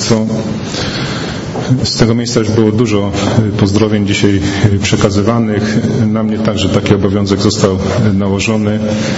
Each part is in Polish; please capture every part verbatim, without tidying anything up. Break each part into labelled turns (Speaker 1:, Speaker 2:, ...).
Speaker 1: Państwo. Z tego miejsca już było dużo pozdrowień dzisiaj przekazywanych. Na mnie także taki obowiązek został nałożony.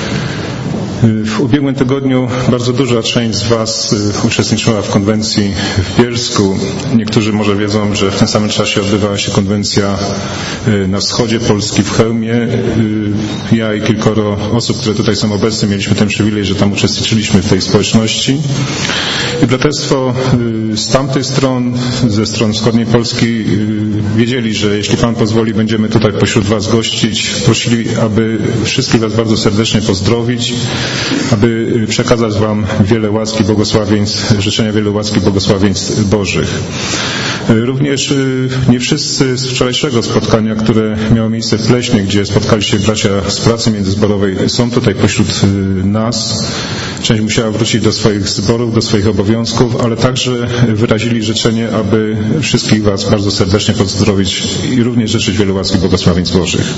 Speaker 1: W ubiegłym tygodniu bardzo duża część z Was uczestniczyła w konwencji w Bielsku. Niektórzy może wiedzą, że w tym samym czasie odbywała się konwencja na wschodzie Polski w Chełmie. Ja i kilkoro osób, które tutaj są obecne, mieliśmy ten przywilej, że tam uczestniczyliśmy w tej społeczności. I braterstwo z tamtych stron, ze stron wschodniej Polski wiedzieli, że jeśli Pan pozwoli, będziemy tutaj pośród Was gościć. Prosili, aby wszystkich Was bardzo serdecznie pozdrowić, aby przekazać Wam wiele łaski, błogosławieństw, życzenia wiele łaski, błogosławieństw Bożych. Również nie wszyscy z wczorajszego spotkania, które miało miejsce w Pleśnie, gdzie spotkali się bracia z pracy międzyzborowej, są tutaj pośród nas. Część musiała wrócić do swoich zborów, do swoich obowiązków, ale także wyrazili życzenie, aby wszystkich Was bardzo serdecznie pozdrowić i również życzyć wiele łaski, błogosławieństw Bożych.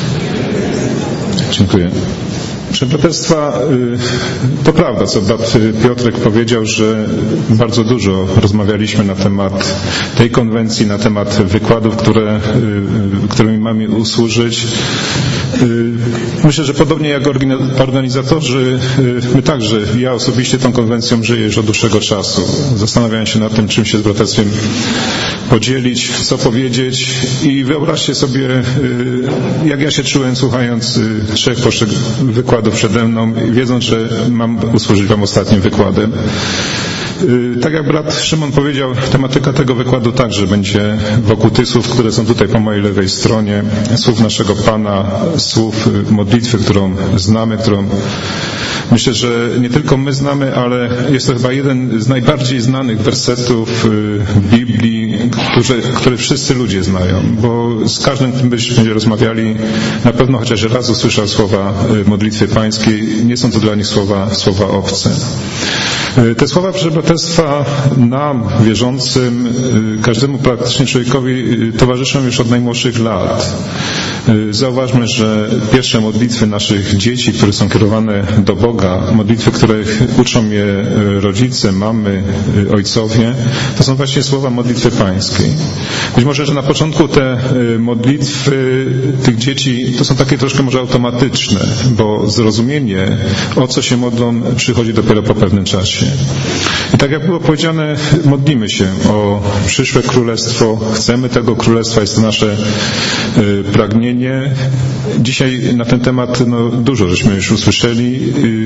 Speaker 1: Dziękuję. Proszę braterstwa, to prawda, co brat Piotrek powiedział, że bardzo dużo rozmawialiśmy na temat tej konwencji, na temat wykładów, które, którymi mamy usłużyć. Myślę, że podobnie jak organizatorzy, my także, ja osobiście tą konwencją żyję już od dłuższego czasu. Zastanawiałem się nad tym, czym się z braterstwem podzielić, co powiedzieć i wyobraźcie sobie, jak ja się czułem słuchając trzech wykładów przede mną, wiedząc, że mam usłużyć Wam ostatnim wykładem. Tak jak brat Szymon powiedział, tematyka tego wykładu także będzie wokół tych słów, które są tutaj po mojej lewej stronie, słów naszego Pana, słów modlitwy, którą znamy, którą myślę, że nie tylko my znamy, ale jest to chyba jeden z najbardziej znanych wersetów w Biblii, które, które wszyscy ludzie znają, bo z każdym, kto będzie rozmawiali, na pewno chociaż raz usłyszał słowa modlitwy pańskiej, nie są to dla nich słowa, słowa obce. Te słowa, proszę braterstwa, nam, wierzącym, każdemu praktycznie człowiekowi towarzyszą już od najmłodszych lat. Zauważmy, że pierwsze modlitwy naszych dzieci, które są kierowane do Boga, modlitwy, których uczą je rodzice, mamy, ojcowie, to są właśnie słowa modlitwy pańskiej. Być może, że na początku te modlitwy tych dzieci to są takie troszkę może automatyczne, bo zrozumienie, o co się modlą, przychodzi dopiero po pewnym czasie. I tak jak było powiedziane, modlimy się o przyszłe królestwo, chcemy tego królestwa, jest to nasze pragnienie. Dzisiaj na ten temat no, dużo żeśmy już usłyszeli.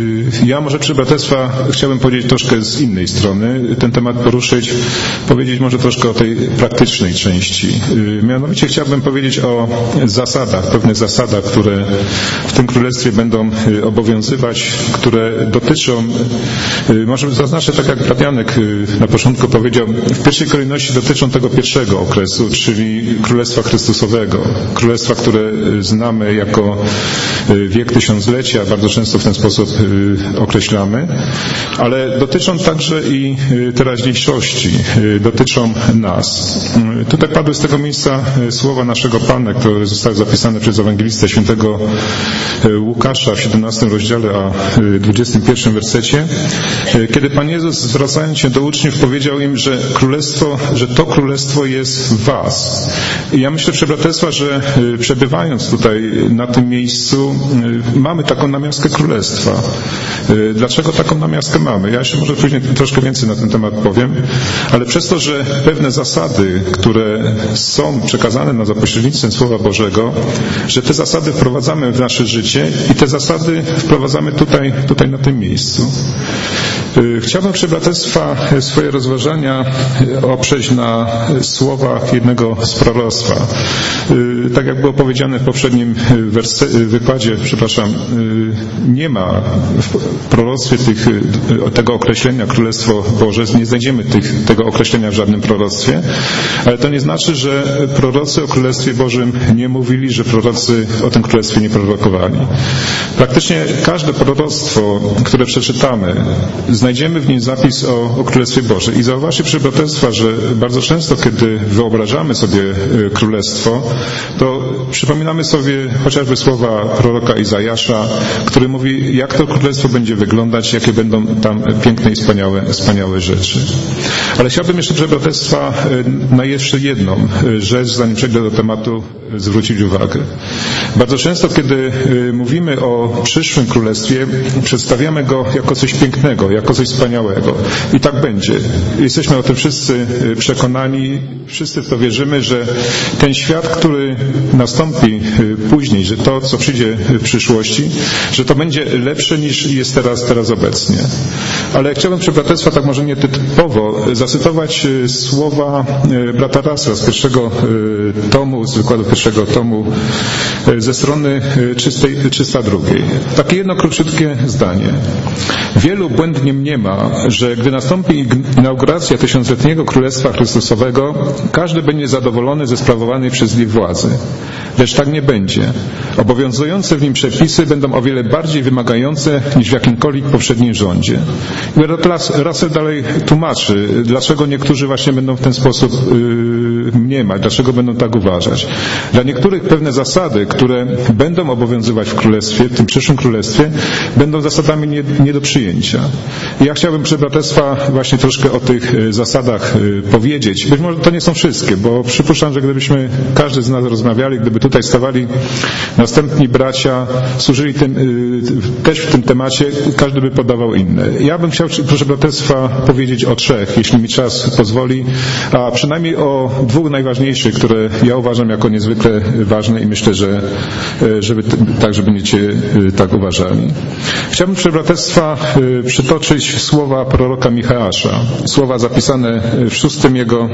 Speaker 1: Ja może przy braterstwa chciałbym powiedzieć troszkę z innej strony, ten temat poruszyć, powiedzieć może troszkę o tej praktycznej części. Mianowicie chciałbym powiedzieć o zasadach, pewnych zasadach, które w tym królestwie będą obowiązywać, które dotyczą, może zaznaczę tak jak brat Janek na początku powiedział, w pierwszej kolejności dotyczą tego pierwszego okresu, czyli Królestwa Chrystusowego. Królestwa, które znamy jako wiek tysiąclecia, bardzo często w ten sposób określamy, ale dotyczą także i teraźniejszości, dotyczą nas. Tutaj padły z tego miejsca słowa naszego Pana, które zostały zapisane przez ewangelistę świętego Łukasza w siedemnastym rozdziale, a dwudziestym pierwszym wersecie, kiedy Pan Jezus, zwracając się do uczniów, powiedział im, że królestwo, że to królestwo jest w was. I ja myślę, proszę braterstwa, że przebywając tutaj na tym miejscu, mamy taką namiastkę królestwa. Dlaczego taką namiastkę mamy? Ja jeszcze może później troszkę więcej na ten temat powiem, ale przez to, że pewne zasady, które są przekazane na za pośrednictwem Słowa Bożego, że te zasady wprowadzamy w nasze życie i te zasady wprowadzamy tutaj, tutaj na tym miejscu. Chciałbym, proszę braterstwa, swoje rozważania oprzeć na słowach jednego z proroctwa. Tak jak było powiedziane w poprzednim werse, wykładzie, przepraszam, nie ma w proroctwie tych, tego określenia Królestwo Boże, nie znajdziemy tych, tego określenia w żadnym proroctwie, ale to nie znaczy, że prorocy o Królestwie Bożym nie mówili, że prorocy o tym Królestwie nie prorokowali. Praktycznie każde proroctwo, które przeczytamy, znajdziemy w nim zapis o, o Królestwie Bożym. I zauważcie, proszę braterstwa, że bardzo często, kiedy wyobrażamy sobie Królestwo, to przypominamy sobie chociażby słowa proroka Izajasza, który mówi, jak to Królestwo będzie wyglądać, jakie będą tam piękne i wspaniałe, wspaniałe rzeczy. Ale chciałbym jeszcze, proszę braterstwa, na jeszcze jedną rzecz, zanim przejdę do tematu, zwrócić uwagę. Bardzo często, kiedy mówimy o przyszłym Królestwie, przedstawiamy go jako coś pięknego, jako coś wspaniałego. I tak będzie. Jesteśmy o tym wszyscy przekonani, wszyscy w to wierzymy, że ten świat, który nastąpi później, że to, co przyjdzie w przyszłości, że to będzie lepsze niż jest teraz, teraz obecnie. Ale chciałbym, proszę braterstwa, tak może nie typowo, zacytować słowa brata Russella z pierwszego tomu, z wykładu pierwszego tomu, ze strony trzysta drugiej. Takie jedno króciutkie zdanie. Wielu błędnie mniema, że gdy nastąpi inauguracja tysiącletniego Królestwa Chrystusowego, każdy będzie zadowolony ze sprawowanej przez nich władzy. Lecz tak nie będzie. Obowiązujące w nim przepisy będą o wiele bardziej wymagające niż w jakimkolwiek poprzednim rządzie. I Russell dalej tłumaczy, dlaczego niektórzy właśnie będą w ten sposób yy, mniemać, dlaczego będą tak uważać. Dla niektórych pewne zasady, które będą obowiązywać w Królestwie, w tym przyszłym Królestwie, będą zasadami nie, nie do przyjęcia. I ja chciałbym, proszę braterstwa, właśnie troszkę o tych zasadach powiedzieć. Być może to nie są wszystkie, bo przypuszczam, że gdybyśmy każdy z nas rozmawiali, gdyby tutaj stawali następni bracia, służyli tym, też w tym temacie, każdy by podawał inne. Ja bym chciał, proszę braterstwa, powiedzieć o trzech, jeśli mi czas pozwoli, a przynajmniej o dwóch najważniejszych, które ja uważam jako niezwykle ważne i myślę, że żeby tak, żeby będziecie tak uważali. Chciałbym, proszę braterstwa, przytoczyć słowa proroka Micheasza, słowa zapisane w szóstym jego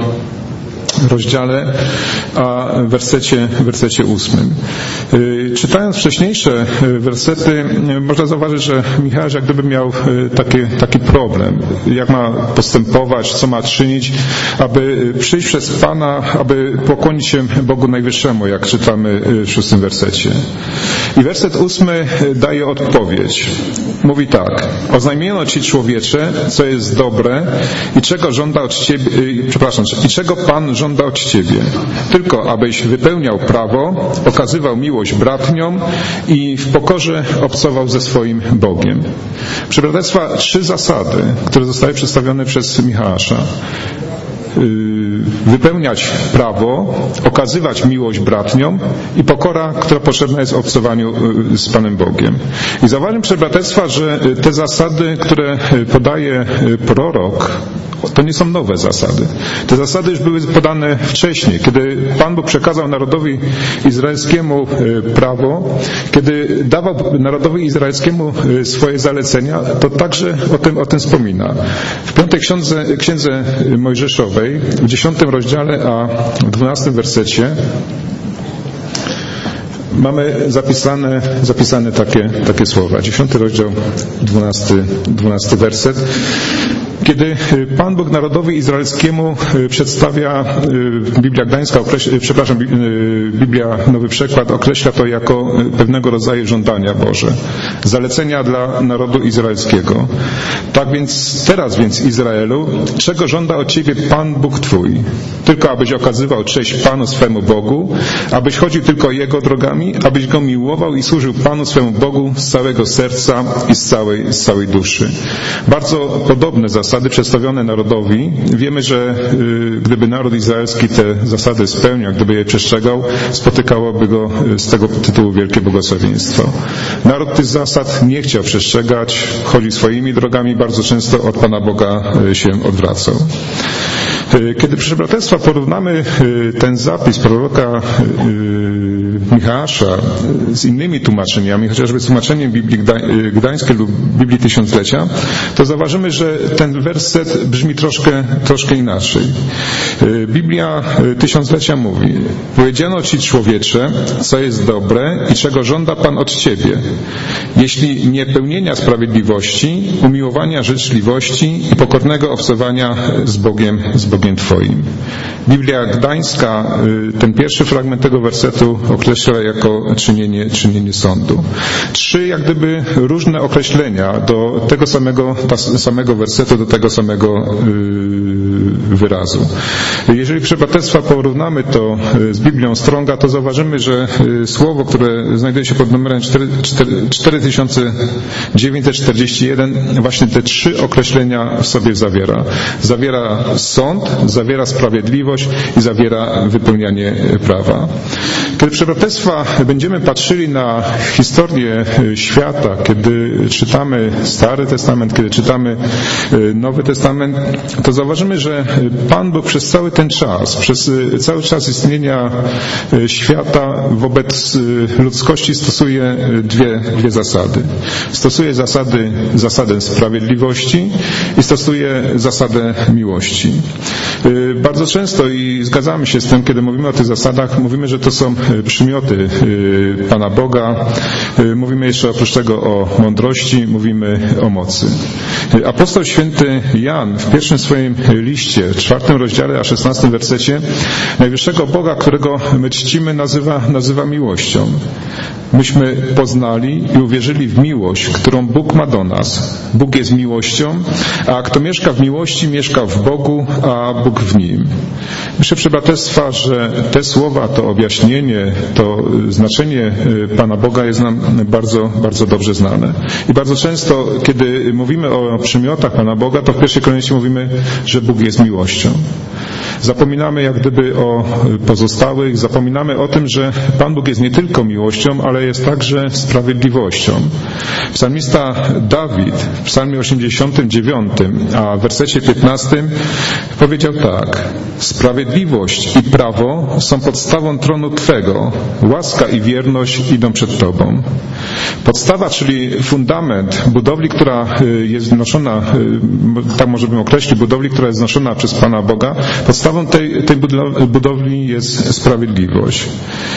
Speaker 1: rozdziale, a w wersecie, wersecie ósmym. Czytając wcześniejsze wersety, można zauważyć, że Micheasz jak gdyby miał taki, taki problem, jak ma postępować, co ma czynić, aby przyjść przez Pana, aby pokłonić się Bogu Najwyższemu, jak czytamy w szóstym wersecie. I werset ósmy daje odpowiedź. Mówi tak: oznajmiono Ci, człowiecze, co jest dobre i czego żąda od Ciebie, przepraszam, i czego Pan żąda od Ciebie. Tylko abyś wypełniał prawo, okazywał miłość bratniom i w pokorze obcował ze swoim Bogiem. Proszę braterstwa, trzy zasady, które zostały przedstawione przez Micheasza. Wypełniać prawo, okazywać miłość bratniom i pokora, która potrzebna jest w obcowaniu z Panem Bogiem. I zauważmy, proszę braterstwa, że te zasady, które podaje prorok, to nie są nowe zasady. Te zasady już były podane wcześniej, kiedy Pan Bóg przekazał narodowi izraelskiemu prawo, kiedy dawał narodowi izraelskiemu swoje zalecenia, to także o tym, o tym wspomina. W piątej księdze, księdze Mojżeszowej, w dziesiątym rozdziale, a w dwunastym wersecie mamy zapisane, zapisane takie, takie słowa. Dziesiąty rozdział, dwunasty, dwunasty werset. Kiedy Pan Bóg narodowi izraelskiemu przedstawia, Biblia Gdańska, przepraszam, Biblia Nowy Przekład określa to jako pewnego rodzaju żądania Boże, zalecenia dla narodu izraelskiego. Tak więc teraz więc Izraelu, czego żąda od Ciebie Pan Bóg Twój? Tylko abyś okazywał cześć Panu swemu Bogu, abyś chodził tylko Jego drogami, abyś Go miłował i służył Panu swemu Bogu z całego serca i z całej, z całej duszy. Bardzo podobne zasady przedstawione narodowi. Wiemy, że y, gdyby naród izraelski te zasady spełniał, gdyby je przestrzegał, spotykałoby go z tego tytułu wielkie błogosławieństwo. Naród tych zasad nie chciał przestrzegać, chodził swoimi drogami, bardzo często od Pana Boga się odwracał. Kiedy, proszę braterstwa, porównamy ten zapis proroka Micheasza z innymi tłumaczeniami, chociażby z tłumaczeniem Biblii Gdańskiej lub Biblii Tysiąclecia, to zauważymy, że ten werset brzmi troszkę, troszkę inaczej. Biblia Tysiąclecia mówi: powiedziano Ci, człowiecze, co jest dobre i czego żąda Pan od Ciebie, jeśli nie pełnienia sprawiedliwości, umiłowania życzliwości i pokornego obcowania z Bogiem, z Bogiem Bogiem Twoim. Biblia Gdańska ten pierwszy fragment tego wersetu określa jako czynienie, czynienie sądu. Trzy jak gdyby różne określenia do tego samego, samego wersetu, do tego samego wyrazu. Jeżeli przebraterstwa porównamy to z Biblią Stronga, to zauważymy, że słowo, które znajduje się pod numerem cztery tysiące dziewięćset czterdzieści jeden, właśnie te trzy określenia w sobie zawiera. Zawiera sąd, zawiera sprawiedliwość i zawiera wypełnianie prawa. Kiedy przebraterstwa będziemy patrzyli na historię świata, kiedy czytamy Stary Testament, kiedy czytamy Nowy Testament, to zauważymy, że Pan Bóg przez cały ten czas, przez cały czas istnienia świata wobec ludzkości stosuje dwie, dwie zasady. Stosuje zasady, zasadę sprawiedliwości i stosuje zasadę miłości. Bardzo często i zgadzamy się z tym, kiedy mówimy o tych zasadach, mówimy, że to są przymioty Pana Boga. Mówimy jeszcze oprócz tego o mądrości, mówimy o mocy. Apostoł święty Jan w pierwszym swoim liście, w czwartym rozdziale, a szesnastym wersecie, najwyższego Boga, którego my czcimy, nazywa, nazywa miłością. Myśmy poznali i uwierzyli w miłość, którą Bóg ma do nas. Bóg jest miłością, a kto mieszka w miłości, mieszka w Bogu, a Bóg w nim. Myślę, przebraterstwa, że te słowa, to objaśnienie, to znaczenie Pana Boga jest nam bardzo, bardzo dobrze znane. I bardzo często, kiedy mówimy o przymiotach Pana Boga, to w pierwszej kolejności mówimy, że Bóg jest miłością. Zapominamy jak gdyby o pozostałych, zapominamy o tym, że Pan Bóg jest nie tylko miłością, ale jest także sprawiedliwością. Psalmista Dawid w psalmie osiemdziesiątym dziewiątym, a w wersecie piętnastym powiedział tak: sprawiedliwość i prawo są podstawą tronu Twego, łaska i wierność idą przed Tobą. Podstawa, czyli fundament budowli, która jest wznoszona, tak możemy określić, budowli, która jest wznoszona przez Pana Boga, podstawą tej, tej budowli jest sprawiedliwość.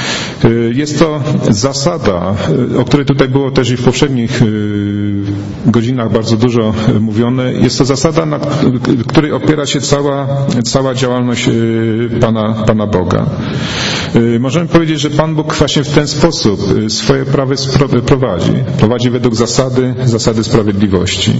Speaker 1: Jest to zasada, o której tutaj było też i w poprzednich godzinach bardzo dużo mówione. Jest to zasada, na której opiera się cała, cała działalność Pana, Pana Boga. Możemy powiedzieć, że Pan Bóg właśnie w ten sposób swoje prawo prowadzi. Prowadzi według zasady, zasady sprawiedliwości.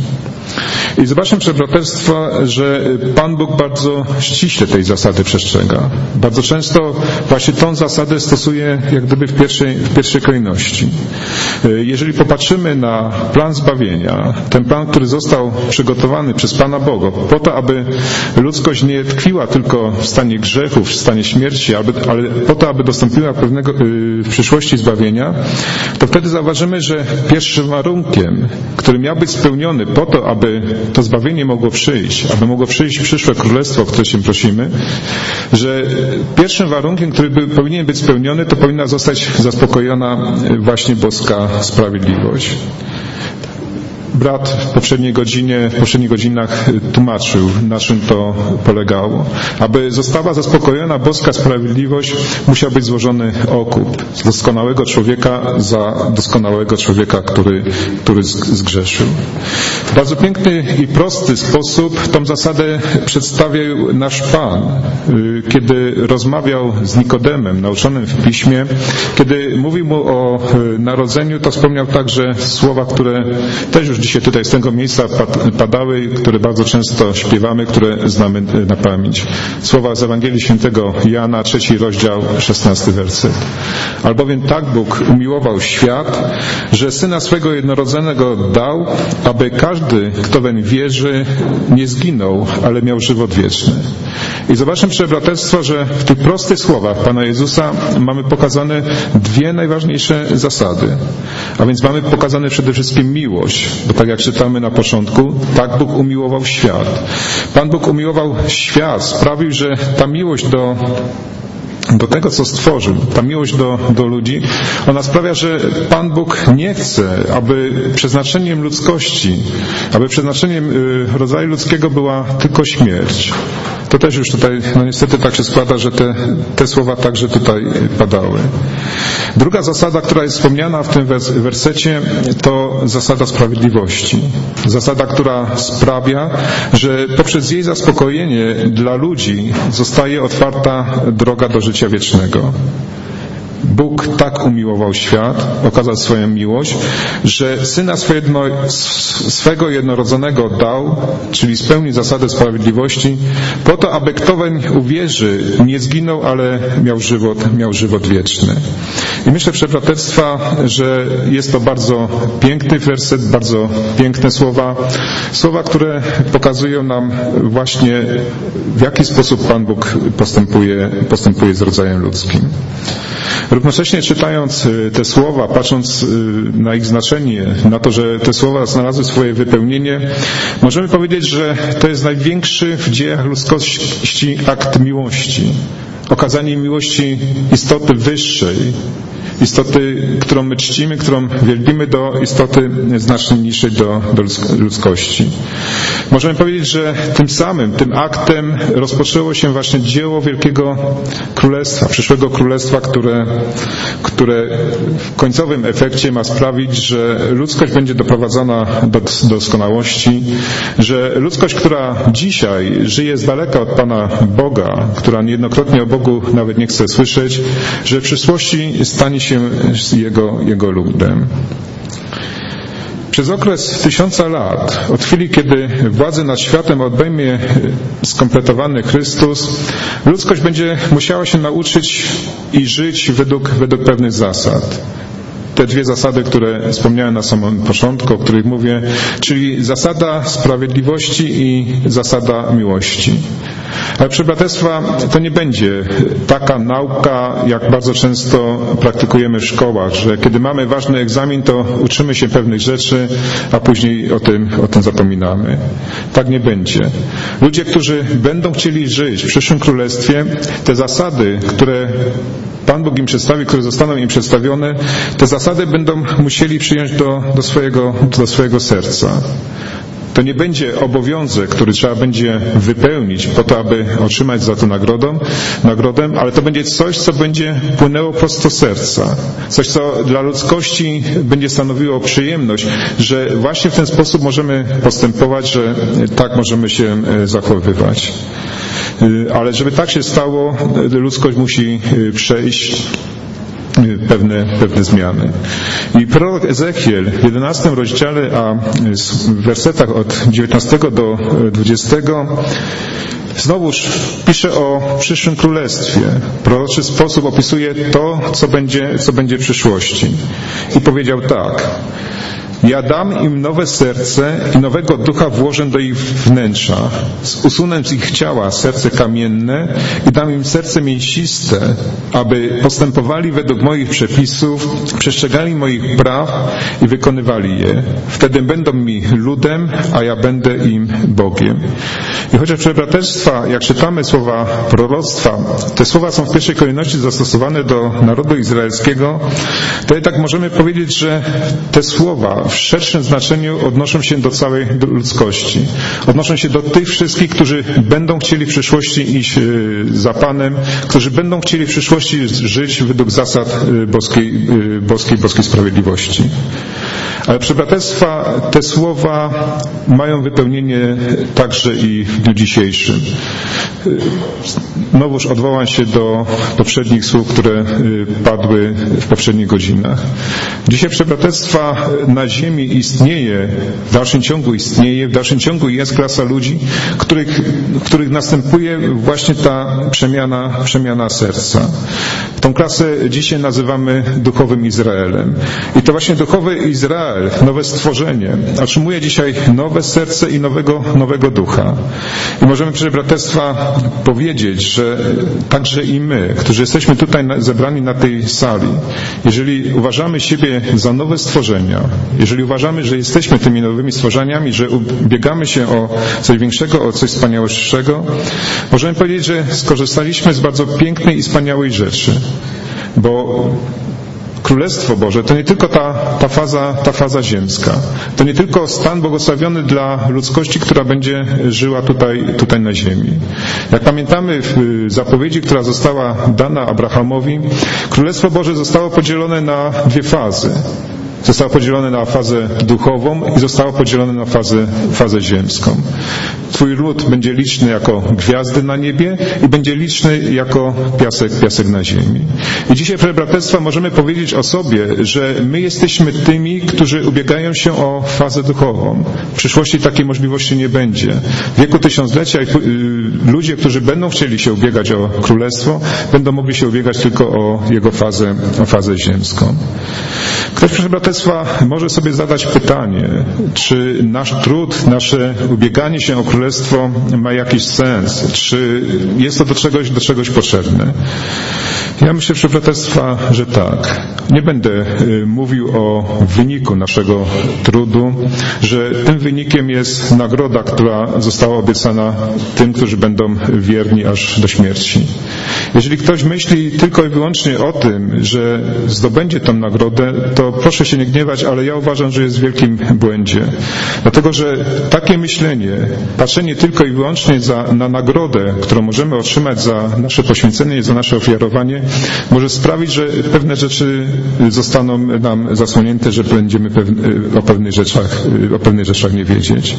Speaker 1: I zobaczmy, przebraterstwa, że Pan Bóg bardzo ściśle tej zasady przestrzega. Bardzo często właśnie tą zasadę stosuje jak gdyby w pierwszej, w pierwszej kolejności. Jeżeli popatrzymy na plan zbawienia, ten plan, który został przygotowany przez Pana Boga po to, aby ludzkość nie tkwiła tylko w stanie grzechu, w stanie śmierci, ale po to, aby dostąpiła pewnego w przyszłości zbawienia, to wtedy zauważymy, że pierwszym warunkiem, który miał być spełniony po to, aby to zbawienie mogło przyjść, aby mogło przyjść przyszłe królestwo, o które się prosimy, że pierwszym warunkiem, który by, powinien być spełniony, to powinna zostać zaspokojona właśnie boska sprawiedliwość. Brat w poprzedniej godzinie, w poprzednich godzinach tłumaczył, na czym to polegało. Aby została zaspokojona boska sprawiedliwość, musiał być złożony okup z doskonałego człowieka za doskonałego człowieka, który, który zgrzeszył. W bardzo piękny i prosty sposób tą zasadę przedstawił nasz Pan, kiedy rozmawiał z Nikodemem, nauczonym w Piśmie. Kiedy mówił mu o narodzeniu, to wspomniał także słowa, które też już dzisiaj tutaj z tego miejsca padały, które bardzo często śpiewamy, które znamy na pamięć. Słowa z Ewangelii Świętego Jana, trzeci rozdział, szesnasty werset. Albowiem tak Bóg umiłował świat, że Syna swego jednorodzonego dał, aby każdy, kto weń wierzy, nie zginął, ale miał żywot wieczny. I zobaczmy, przebraterstwo, że w tych prostych słowach Pana Jezusa mamy pokazane dwie najważniejsze zasady. A więc mamy pokazane przede wszystkim miłość, bo tak jak czytamy na początku, tak Bóg umiłował świat. Pan Bóg umiłował świat, sprawił, że ta miłość do do tego, co stworzył, ta miłość do, do ludzi, ona sprawia, że Pan Bóg nie chce, aby przeznaczeniem ludzkości, aby przeznaczeniem rodzaju ludzkiego była tylko śmierć. To też już tutaj, no niestety tak się składa, że te, te słowa także tutaj padały. Druga zasada, która jest wspomniana w tym wersecie, to zasada sprawiedliwości. Zasada, która sprawia, że poprzez jej zaspokojenie dla ludzi zostaje otwarta droga do życia wiecznego. Bóg tak umiłował świat, okazał swoją miłość, że Syna swego jednorodzonego dał, czyli spełnił zasadę sprawiedliwości, po to, aby kto weń uwierzy, nie zginął, ale miał żywot, miał żywot wieczny. I myślę, proszę braterstwa, że jest to bardzo piękny werset, bardzo piękne słowa, słowa, które pokazują nam właśnie, w jaki sposób Pan Bóg postępuje, postępuje z rodzajem ludzkim. Równocześnie czytając te słowa, patrząc na ich znaczenie, na to, że te słowa znalazły swoje wypełnienie, możemy powiedzieć, że to jest największy w dziejach ludzkości akt miłości. Okazanie miłości istoty wyższej, istoty, którą my czcimy, którą wielbimy, do istoty znacznie niższej do, do ludzkości. Możemy powiedzieć, że tym samym, tym aktem rozpoczęło się właśnie dzieło wielkiego królestwa, przyszłego królestwa, które, które w końcowym efekcie ma sprawić, że ludzkość będzie doprowadzona do doskonałości, że ludzkość, która dzisiaj żyje z daleka od Pana Boga, która niejednokrotnie o Bogu nawet nie chce słyszeć, że w przyszłości stanie się Jego, Jego ludem. Przez okres tysiąca lat, od chwili, kiedy władzę nad światem obejmie skompletowany Chrystus, ludzkość będzie musiała się nauczyć i żyć według, według pewnych zasad. Te dwie zasady, które wspomniałem na samym początku, o których mówię, czyli zasada sprawiedliwości i zasada miłości. Ale proszę braterstwa, to nie będzie taka nauka, jak bardzo często praktykujemy w szkołach, że kiedy mamy ważny egzamin, to uczymy się pewnych rzeczy, a później o tym, o tym zapominamy. Tak nie będzie. Ludzie, którzy będą chcieli żyć w przyszłym królestwie, te zasady, które Pan Bóg im przedstawi, które zostaną im przedstawione, te zasady będą musieli przyjąć do, do, swojego, do swojego serca. To nie będzie obowiązek, który trzeba będzie wypełnić po to, aby otrzymać za to nagrodę, nagrodę, ale to będzie coś, co będzie płynęło prosto z serca. Coś, co dla ludzkości będzie stanowiło przyjemność, że właśnie w ten sposób możemy postępować, że tak możemy się zachowywać. Ale żeby tak się stało, ludzkość musi przejść pewne, pewne zmiany. I prorok Ezechiel w jedenastym rozdziale, a w wersetach od dziewiętnastego do dwudziestego znowuż pisze o przyszłym królestwie. W proroczy sposób opisuje to, co będzie, co będzie w przyszłości. I powiedział tak: ja dam im nowe serce i nowego ducha włożę do ich wnętrza. Usunę z ich ciała serce kamienne i dam im serce mięsiste, aby postępowali według moich przepisów, przestrzegali moich praw i wykonywali je. Wtedy będą mi ludem, a ja będę im Bogiem. I chociaż, proszę braterstwa, jak czytamy słowa proroctwa, te słowa są w pierwszej kolejności zastosowane do narodu izraelskiego, to jednak możemy powiedzieć, że te słowa w szerszym znaczeniu odnoszą się do całej ludzkości. Odnoszą się do tych wszystkich, którzy będą chcieli w przyszłości iść za Panem, którzy będą chcieli w przyszłości żyć według zasad boskiej, boskiej, boskiej sprawiedliwości. Ale proszę braterstwa, te słowa mają wypełnienie także i w dniu dzisiejszym. Znowuż odwołam się do poprzednich słów, które padły w poprzednich godzinach. Dzisiaj, proszę braterstwa, na ziemi istnieje, w dalszym ciągu istnieje, w dalszym ciągu jest klasa ludzi, których, których następuje właśnie ta przemiana, przemiana serca. Tą klasę dzisiaj nazywamy duchowym Izraelem. I to właśnie duchowy Izrael, nowe stworzenie, otrzymuje dzisiaj nowe serce i nowego, nowego ducha. I możemy, proszę braterstwa, powiedzieć, że także i my, którzy jesteśmy tutaj zebrani na tej sali, jeżeli uważamy siebie za nowe stworzenia, jeżeli uważamy, że jesteśmy tymi nowymi stworzeniami, że ubiegamy się o coś większego, o coś wspanialszego, możemy powiedzieć, że skorzystaliśmy z bardzo pięknej i wspaniałej rzeczy, bo Królestwo Boże to nie tylko ta, ta, faza, ta faza ziemska. To nie tylko stan błogosławiony dla ludzkości, która będzie żyła tutaj, tutaj na ziemi. Jak pamiętamy w zapowiedzi, która została dana Abrahamowi, Królestwo Boże zostało podzielone na dwie fazy. Zostało podzielone na fazę duchową i zostało podzielone na fazę, fazę ziemską. Twój lud będzie liczny jako gwiazdy na niebie i będzie liczny jako piasek, piasek na ziemi. I dzisiaj, proszę braterstwa, możemy powiedzieć o sobie, że my jesteśmy tymi, którzy ubiegają się o fazę duchową. W przyszłości takiej możliwości nie będzie. W wieku tysiąclecia ludzie, którzy będą chcieli się ubiegać o królestwo, będą mogli się ubiegać tylko o jego fazę, o fazę ziemską. Ktoś, proszę braterstwa, może sobie zadać pytanie, czy nasz trud, nasze ubieganie się o królestwo ma jakiś sens, czy jest to do czegoś, do czegoś potrzebne. Ja myślę, proszę braterstwa, że tak. Nie będę mówił o wyniku naszego trudu, że tym wynikiem jest nagroda, która została obiecana tym, którzy będą wierni aż do śmierci. Jeżeli ktoś myśli tylko i wyłącznie o tym, że zdobędzie tę nagrodę, to proszę się nie gniewać, ale ja uważam, że jest w wielkim błędzie. Dlatego, że takie myślenie, patrzenie tylko i wyłącznie za, na nagrodę, którą możemy otrzymać za nasze poświęcenie i za nasze ofiarowanie, może sprawić, że pewne rzeczy zostaną nam zasłonięte, że będziemy pewne, o pewnych rzeczach, o pewnych rzeczach nie wiedzieć.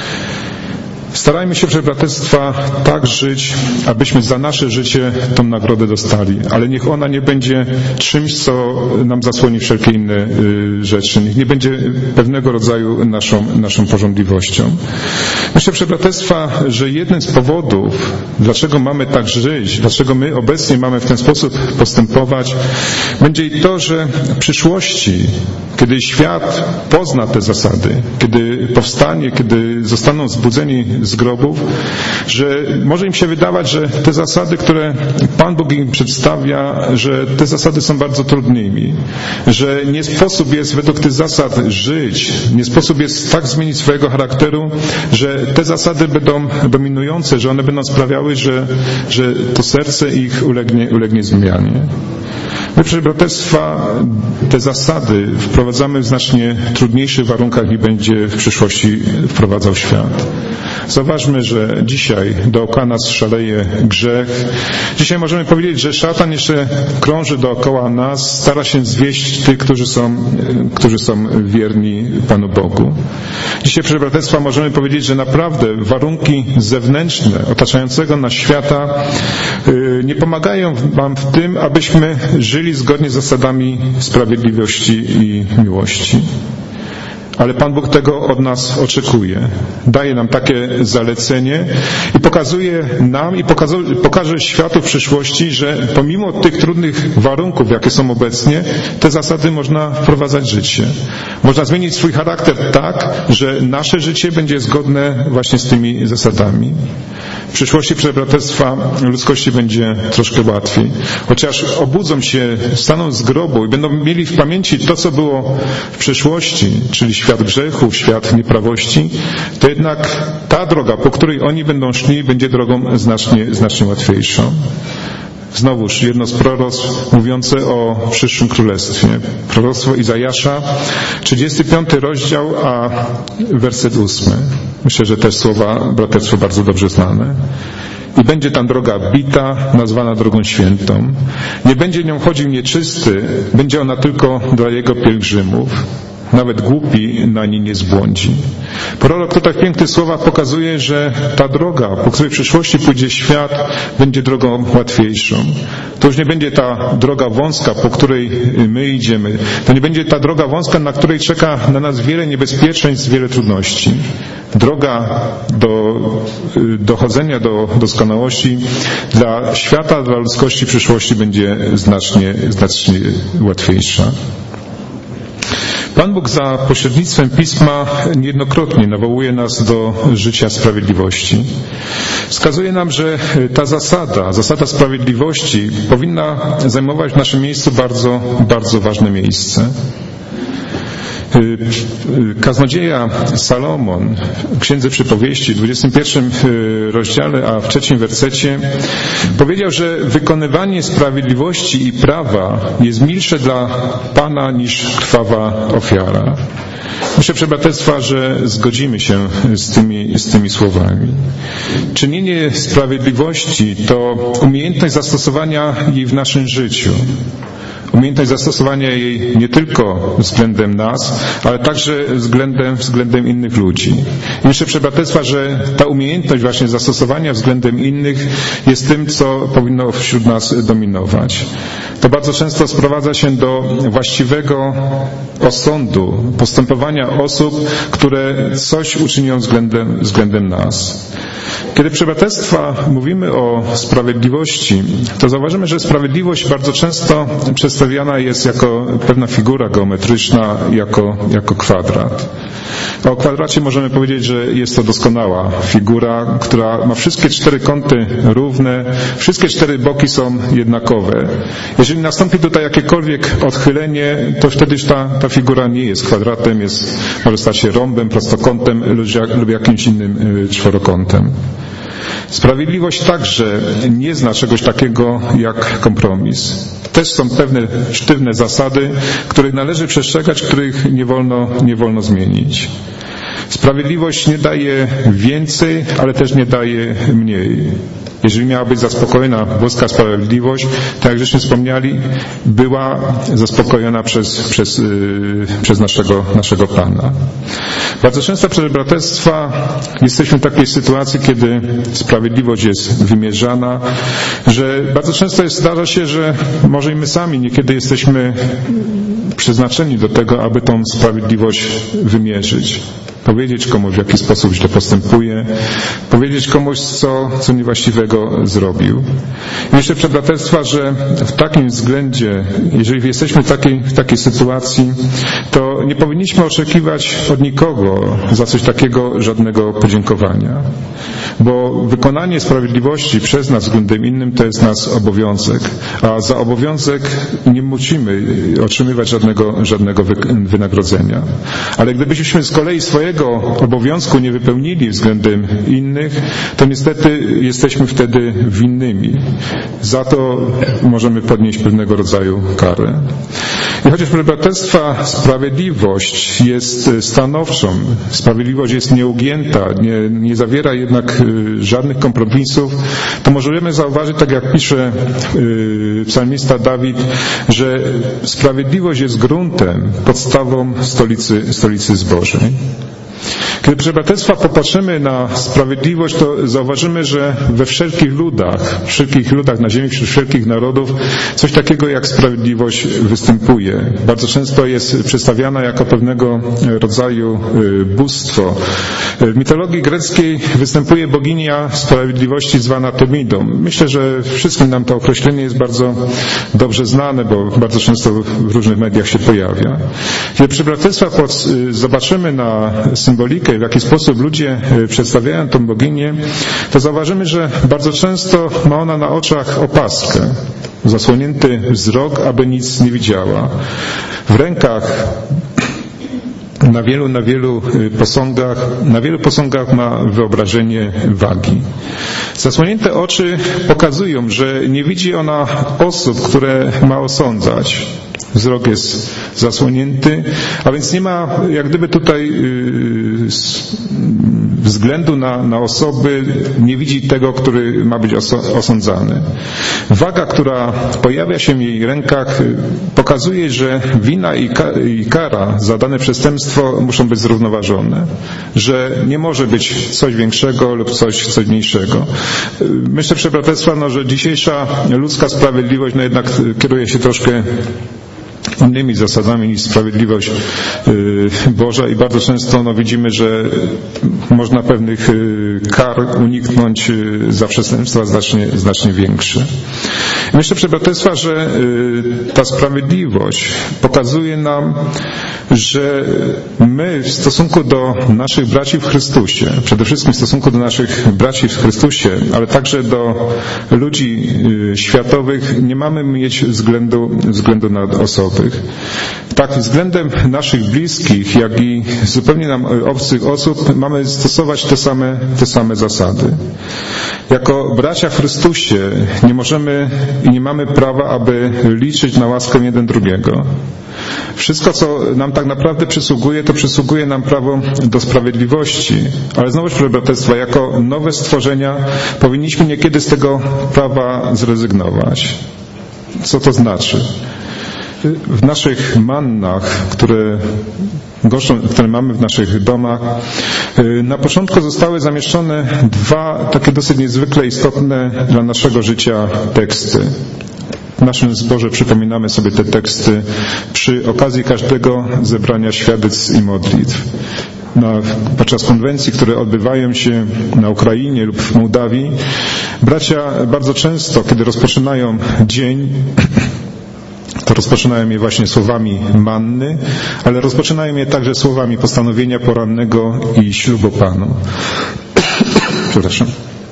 Speaker 1: Starajmy się, proszę braterstwa, tak żyć, abyśmy za nasze życie tą nagrodę dostali, ale niech ona nie będzie czymś, co nam zasłoni wszelkie inne rzeczy. Niech nie będzie pewnego rodzaju naszą, naszą pożądliwością. Myślę, proszę braterstwa, że jednym z powodów, dlaczego mamy tak żyć, dlaczego my obecnie mamy w ten sposób postępować, będzie i to, że w przyszłości, kiedy świat pozna te zasady, kiedy powstanie, kiedy zostaną zbudzeni z grobów, że może im się wydawać, że te zasady, które Pan Bóg im przedstawia, że te zasady są bardzo trudnymi, że nie sposób jest według tych zasad żyć, nie sposób jest tak zmienić swojego charakteru, że te zasady będą dominujące, że one będą sprawiały, że, że to serce ich ulegnie, ulegnie zmianie. My, proszę braterstwa, te zasady wprowadzamy w znacznie trudniejszych warunkach niż będzie w przyszłości wprowadzał świat. Zauważmy, że dzisiaj dookoła nas szaleje grzech. Dzisiaj możemy powiedzieć, że szatan jeszcze krąży dookoła nas, stara się zwieść tych, którzy są, którzy są wierni Panu Bogu. Dzisiaj, proszę braterstwa, możemy powiedzieć, że naprawdę warunki zewnętrzne otaczającego nas świata nie pomagają nam w tym, abyśmy żyli zgodnie z zasadami sprawiedliwości i miłości. Ale Pan Bóg tego od nas oczekuje. Daje nam takie zalecenie i pokazuje nam i pokazuje, pokaże światu w przyszłości, że pomimo tych trudnych warunków, jakie są obecnie, te zasady można wprowadzać w życie. Można zmienić swój charakter tak, że nasze życie będzie zgodne właśnie z tymi zasadami. W przyszłości, proszę braterstwa, ludzkości będzie troszkę łatwiej. Chociaż obudzą się, staną z grobu i będą mieli w pamięci to, co było w przeszłości, czyli świat grzechu, świat nieprawości, to jednak ta droga, po której oni będą szli, będzie drogą znacznie, znacznie łatwiejszą. Znowuż jedno z proroctw mówiące o przyszłym królestwie. Proroctwo Izajasza, trzydziesty piąty rozdział, a werset ósmy. Myślę, że też słowa braterstwo bardzo dobrze znane. I będzie tam droga bita, nazwana drogą świętą. Nie będzie nią chodził nieczysty, będzie ona tylko dla jego pielgrzymów. Nawet głupi na niej nie zbłądzi. Prorok tutaj w pięknych słowach pokazuje, że ta droga, po której w przyszłości pójdzie świat, będzie drogą łatwiejszą. To już nie będzie ta droga wąska, po której my idziemy. To nie będzie ta droga wąska, na której czeka na nas wiele niebezpieczeństw, wiele trudności. Droga do dochodzenia do doskonałości dla świata, dla ludzkości w przyszłości będzie znacznie, znacznie łatwiejsza. Pan Bóg za pośrednictwem Pisma niejednokrotnie nawołuje nas do życia sprawiedliwości. Wskazuje nam, że ta zasada, zasada sprawiedliwości powinna zajmować w naszym miejscu bardzo, bardzo ważne miejsce. Kaznodzieja Salomon w Księdze Przypowieści w dwudziestym pierwszym rozdziale, a w trzecim wersecie powiedział, że wykonywanie sprawiedliwości i prawa jest milsze dla Pana niż krwawa ofiara. Myślę, proszę braterstwa, że zgodzimy się z tymi, z tymi słowami. Czynienie sprawiedliwości to umiejętność zastosowania jej w naszym życiu. Umiejętność zastosowania jej nie tylko względem nas, ale także względem, względem innych ludzi. I myślę, proszę braterstwa, że ta umiejętność właśnie zastosowania względem innych jest tym, co powinno wśród nas dominować. To bardzo często sprowadza się do właściwego osądu, postępowania osób, które coś uczynią względem, względem nas. Kiedy, proszę braterstwa, mówimy o sprawiedliwości, to zauważymy, że sprawiedliwość bardzo często przedstawiana jest jako pewna figura geometryczna, jako, jako kwadrat. O kwadracie możemy powiedzieć, że jest to doskonała figura, która ma wszystkie cztery kąty równe, wszystkie cztery boki są jednakowe. Jeżeli nastąpi tutaj jakiekolwiek odchylenie, to wtedy już ta, ta figura nie jest kwadratem, jest, może stać się rąbem, prostokątem lub jakimś innym czworokątem. Sprawiedliwość także nie zna czegoś takiego jak kompromis. Też są pewne sztywne zasady, których należy przestrzegać, których nie wolno, nie wolno zmienić. Sprawiedliwość nie daje więcej, ale też nie daje mniej. Jeżeli miała być zaspokojona boska sprawiedliwość, tak jak żeśmy wspomniali, była zaspokojona przez, przez, yy, przez naszego, naszego Pana. Bardzo często, proszę braterstwa, jesteśmy w takiej sytuacji, kiedy sprawiedliwość jest wymierzana, że bardzo często jest, zdarza się, że może i my sami niekiedy jesteśmy przeznaczeni do tego, aby tą sprawiedliwość wymierzyć. Powiedzieć komuś, w jaki sposób źle postępuje, powiedzieć komuś, co, co niewłaściwego zrobił. I myślę, proszę braterstwa, że w takim względzie, jeżeli jesteśmy w takiej, w takiej sytuacji, to nie powinniśmy oczekiwać od nikogo za coś takiego żadnego podziękowania. Bo wykonanie sprawiedliwości przez nas względem innym to jest nasz obowiązek, a za obowiązek nie musimy otrzymywać żadnego, żadnego wynagrodzenia. Ale gdybyśmy z kolei swojego obowiązku nie wypełnili względem innych, to niestety jesteśmy wtedy winnymi. Za to możemy podnieść pewnego rodzaju karę. I chociaż, proszę braterstwa, sprawiedliwość jest stanowczą, sprawiedliwość jest nieugięta, nie, nie zawiera jednak żadnych kompromisów, to możemy zauważyć, tak jak pisze psalmista Dawid, że sprawiedliwość jest gruntem, podstawą stolicy, stolicy Bożej. Kiedy, proszę braterstwa, popatrzymy na sprawiedliwość, to zauważymy, że we wszelkich ludach, wszelkich ludach na ziemi, wśród wszelkich narodów, coś takiego jak sprawiedliwość występuje. Bardzo często jest przedstawiana jako pewnego rodzaju bóstwo. W mitologii greckiej występuje boginia sprawiedliwości zwana Temidą. Myślę, że wszystkim nam to określenie jest bardzo dobrze znane, bo bardzo często w różnych mediach się pojawia. Kiedy, proszę braterstwa, zobaczymy na symbolikę, w jaki sposób ludzie przedstawiają tą boginię, to zauważymy, że bardzo często ma ona na oczach opaskę, zasłonięty wzrok, aby nic nie widziała. W rękach na wielu, na wielu posągach, na wielu posągach ma wyobrażenie wagi. Zasłonięte oczy pokazują, że nie widzi ona osób, które ma osądzać. Wzrok jest zasłonięty, a więc nie ma jak gdyby tutaj yy, względu na, na osoby, nie widzi tego, który ma być oso- osądzany. Waga, która pojawia się w jej rękach, pokazuje, że wina i, ka- i kara za dane przestępstwo muszą być zrównoważone, że nie może być coś większego lub coś, coś mniejszego. Myślę, proszę braterstwa, no, że dzisiejsza ludzka sprawiedliwość no, jednak kieruje się troszkę innymi zasadami niż sprawiedliwość Boża i bardzo często no, widzimy, że można pewnych kar uniknąć za przestępstwa znacznie, znacznie większe. Myślę, proszę braterstwa, że ta sprawiedliwość pokazuje nam, że my w stosunku do naszych braci w Chrystusie, przede wszystkim w stosunku do naszych braci w Chrystusie, ale także do ludzi światowych, nie mamy mieć względu, względu na osoby. Tak względem naszych bliskich, jak i zupełnie nam obcych osób mamy stosować te same, te same zasady. Jako bracia w Chrystusie nie możemy i nie mamy prawa, aby liczyć na łaskę jeden drugiego. Wszystko, co nam tak naprawdę przysługuje, to przysługuje nam prawo do sprawiedliwości. Ale znowuż, proszę braterstwa, jako nowe stworzenia powinniśmy niekiedy z tego prawa zrezygnować. Co to znaczy? W naszych mannach, które, goszczą, które mamy w naszych domach, na początku zostały zamieszczone dwa takie dosyć niezwykle istotne dla naszego życia teksty. W naszym zborze przypominamy sobie te teksty przy okazji każdego zebrania świadectw i modlitw. Na, podczas konwencji, które odbywają się na Ukrainie lub w Mołdawii, bracia bardzo często, kiedy rozpoczynają dzień, to rozpoczynają je właśnie słowami manny, ale rozpoczynają je także słowami postanowienia porannego i ślubu Panu. Przepraszam.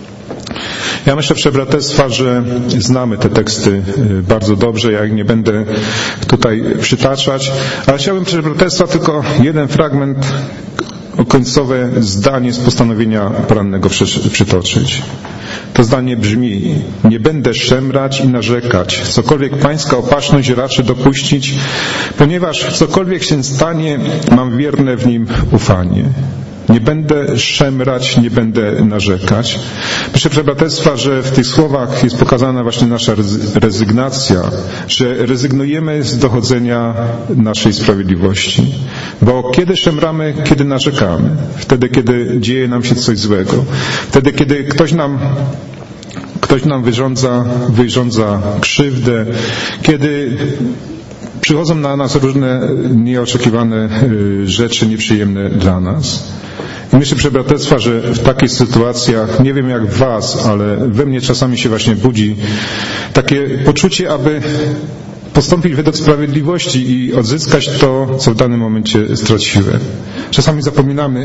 Speaker 1: Ja myślę, proszę braterstwa, że znamy te teksty bardzo dobrze, ja ich nie będę tutaj przytaczać, ale chciałbym, proszę braterstwa, tylko jeden fragment, końcowe zdanie z postanowienia porannego przytoczyć. To zdanie brzmi: nie będę szemrać i narzekać, cokolwiek pańska opatrzność raczy dopuścić, ponieważ cokolwiek się stanie, mam wierne w nim ufanie. Nie będę szemrać, nie będę narzekać. Myślę, proszę braterstwa, że w tych słowach jest pokazana właśnie nasza rezygnacja, że rezygnujemy z dochodzenia naszej sprawiedliwości. Bo kiedy szemramy, kiedy narzekamy? Wtedy, kiedy dzieje nam się coś złego. Wtedy, kiedy ktoś nam ktoś nam wyrządza, wyrządza krzywdę, kiedy przychodzą na nas różne nieoczekiwane rzeczy, nieprzyjemne dla nas. I myślę, proszę braterstwa, że w takich sytuacjach, nie wiem jak w was, ale we mnie czasami się właśnie budzi takie poczucie, aby postąpić według sprawiedliwości i odzyskać to, co w danym momencie straciłem. Czasami zapominamy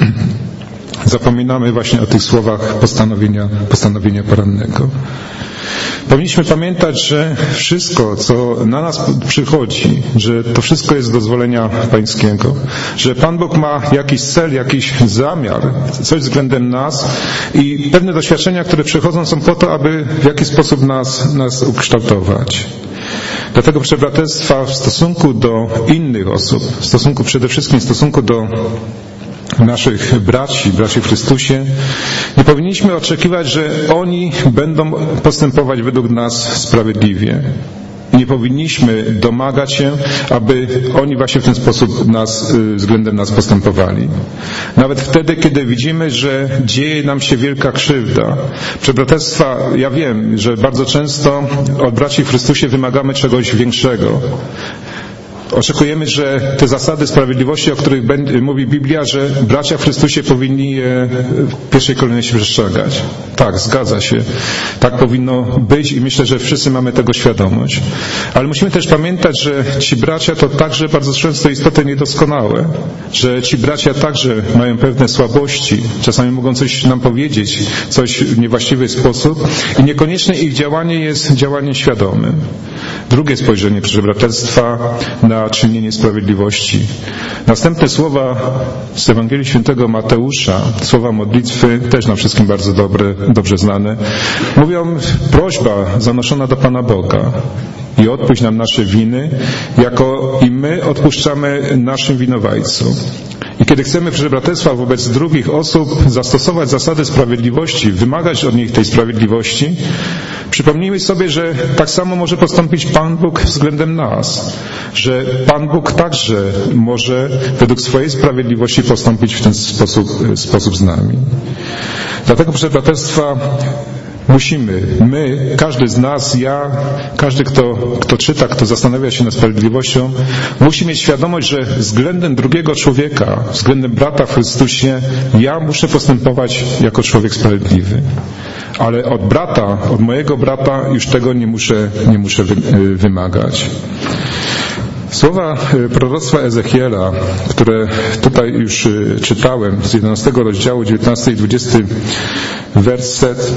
Speaker 1: zapominamy właśnie o tych słowach postanowienia, postanowienia porannego. Powinniśmy pamiętać, że wszystko, co na nas przychodzi, że to wszystko jest z dozwolenia Pańskiego, że Pan Bóg ma jakiś cel, jakiś zamiar, coś względem nas i pewne doświadczenia, które przychodzą, są po to, aby w jakiś sposób nas, nas ukształtować. Dlatego, proszę braterstwa, w stosunku do innych osób, w stosunku przede wszystkim w stosunku do naszych braci, braci w Chrystusie, nie powinniśmy oczekiwać, że oni będą postępować według nas sprawiedliwie. I nie powinniśmy domagać się, aby oni właśnie w ten sposób nas, względem nas postępowali. Nawet wtedy, kiedy widzimy, że dzieje nam się wielka krzywda. Proszę braterstwa, ja wiem, że bardzo często od braci w Chrystusie wymagamy czegoś większego. Oczekujemy, że te zasady sprawiedliwości, o których mówi Biblia, że bracia w Chrystusie powinni je w pierwszej kolejności przestrzegać. Tak, zgadza się. Tak powinno być i myślę, że wszyscy mamy tego świadomość. Ale musimy też pamiętać, że ci bracia to także bardzo często istoty niedoskonałe, że ci bracia także mają pewne słabości, czasami mogą coś nam powiedzieć, coś w niewłaściwy sposób i niekoniecznie ich działanie jest działaniem świadomym. Drugie spojrzenie, proszę braterstwa, na czynienie sprawiedliwości. Następne słowa z Ewangelii Świętego Mateusza, słowa modlitwy, też nam wszystkim bardzo dobre, dobrze znane, mówią: prośba zanoszona do Pana Boga i odpuść nam nasze winy, jako i my odpuszczamy naszym winowajcom. I kiedy chcemy, proszę braterstwa, wobec drugich osób zastosować zasady sprawiedliwości, wymagać od nich tej sprawiedliwości, przypomnijmy sobie, że tak samo może postąpić Pan Bóg względem nas, że Pan Bóg także może według swojej sprawiedliwości postąpić w ten sposób, sposób z nami. Dlatego, proszę braterstwa, musimy, my, każdy z nas, ja, każdy, kto, kto czyta, kto zastanawia się nad sprawiedliwością, musi mieć świadomość, że względem drugiego człowieka, względem brata w Chrystusie, ja muszę postępować jako człowiek sprawiedliwy. ale od brata, od mojego brata już tego nie muszę, nie muszę wymagać. Słowa proroctwa Ezechiela, które tutaj już czytałem z jedenastego rozdziału, dziewiętnasty i dwudziesty werset,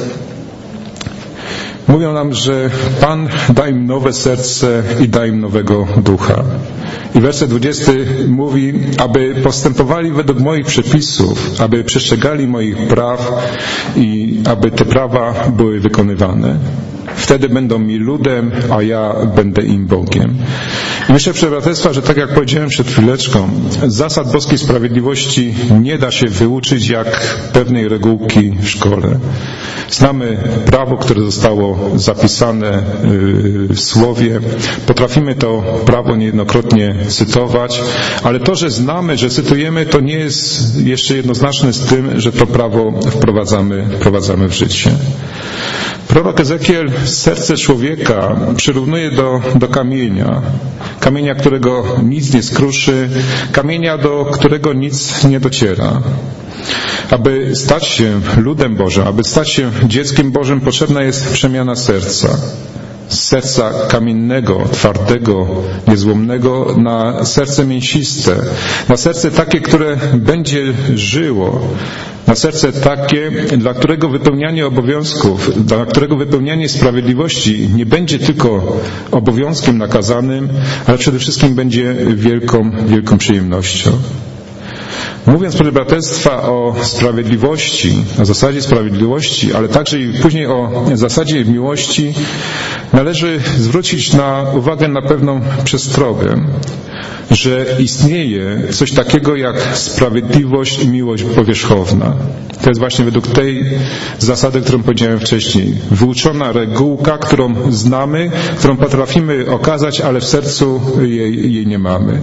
Speaker 1: mówią nam, że Pan da im nowe serce i da im nowego ducha. I werset dwudziesty mówi, aby postępowali według moich przepisów, aby przestrzegali moich praw i aby te prawa były wykonywane. Wtedy będą mi ludem, a ja będę im Bogiem. I myślę, proszę braterstwa, że tak jak powiedziałem przed chwileczką, zasad boskiej sprawiedliwości nie da się wyuczyć jak pewnej regułki w szkole. Znamy prawo, które zostało zapisane w Słowie. Potrafimy to prawo niejednokrotnie cytować, ale to, że znamy, że cytujemy, to nie jest jeszcze jednoznaczne z tym, że to prawo wprowadzamy, wprowadzamy w życie. Prorok Ezekiel serce człowieka przyrównuje do, do kamienia. Kamienia, którego nic nie skruszy, kamienia, do którego nic nie dociera. Aby stać się ludem Bożym, aby stać się dzieckiem Bożym, potrzebna jest przemiana serca. Z serca kamiennego, twardego, niezłomnego na serce mięsiste, na serce takie, które będzie żyło, na serce takie, dla którego wypełnianie obowiązków, dla którego wypełnianie sprawiedliwości nie będzie tylko obowiązkiem nakazanym, ale przede wszystkim będzie wielką, wielką przyjemnością. Mówiąc, proszę braterstwa, o sprawiedliwości, o zasadzie sprawiedliwości, ale także i później o zasadzie miłości, należy zwrócić na uwagę na pewną przestrogę, że istnieje coś takiego jak sprawiedliwość i miłość powierzchowna. To jest właśnie według tej zasady, którą powiedziałem wcześniej. Wyuczona regułka, którą znamy, którą potrafimy okazać, ale w sercu jej, jej nie mamy.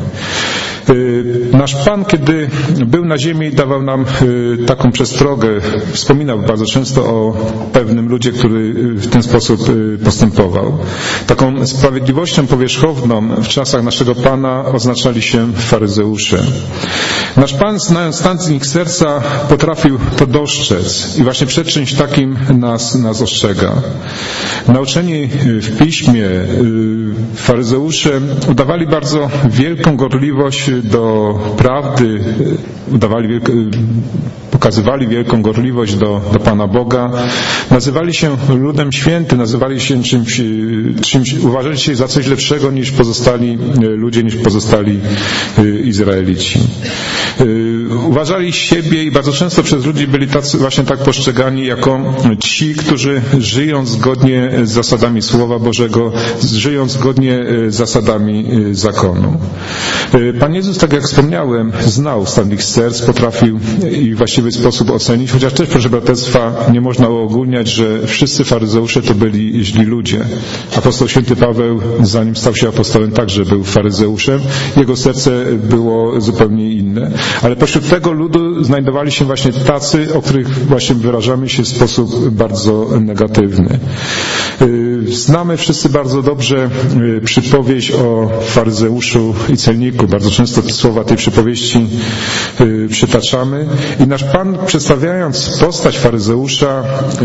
Speaker 1: Nasz Pan, kiedy był na ziemi, dawał nam taką przestrogę. Wspominał bardzo często o pewnym ludzie, który w ten sposób postępował. Taką sprawiedliwością powierzchowną w czasach naszego Pana oznaczali się faryzeusze. Nasz Pan, znając stan ich serca, potrafił to dostrzec i właśnie przed czymś takim nas, nas ostrzega. Nauczeni w Piśmie faryzeusze udawali bardzo wielką gorliwość do prawdy, udawali wielko, pokazywali wielką gorliwość do, do Pana Boga, nazywali się ludem świętym, nazywali się czymś, czymś, uważali się za coś lepszego niż pozostali ludzie, niż pozostali Izraelici. Uważali siebie i bardzo często przez ludzi byli tacy, właśnie tak postrzegani jako ci, którzy żyją zgodnie z zasadami Słowa Bożego, żyją zgodnie z zasadami zakonu. Pan Jezus, tak jak wspomniałem, znał stan ich serc, potrafił i w właściwy sposób ocenić, chociaż też, proszę braterstwa, nie można uogólniać, że wszyscy faryzeusze to byli źli ludzie. Apostoł święty Paweł, zanim stał się apostołem, także był faryzeuszem. Jego serce było zupełnie inne. Ale pośród tego ludu znajdowali się właśnie tacy, o których właśnie wyrażamy się w sposób bardzo negatywny. Znamy wszyscy bardzo dobrze przypowieść o faryzeuszu i celniku. Bardzo często słowa tej przypowieści przytaczamy. I nasz Pan, przedstawiając postać faryzeusza,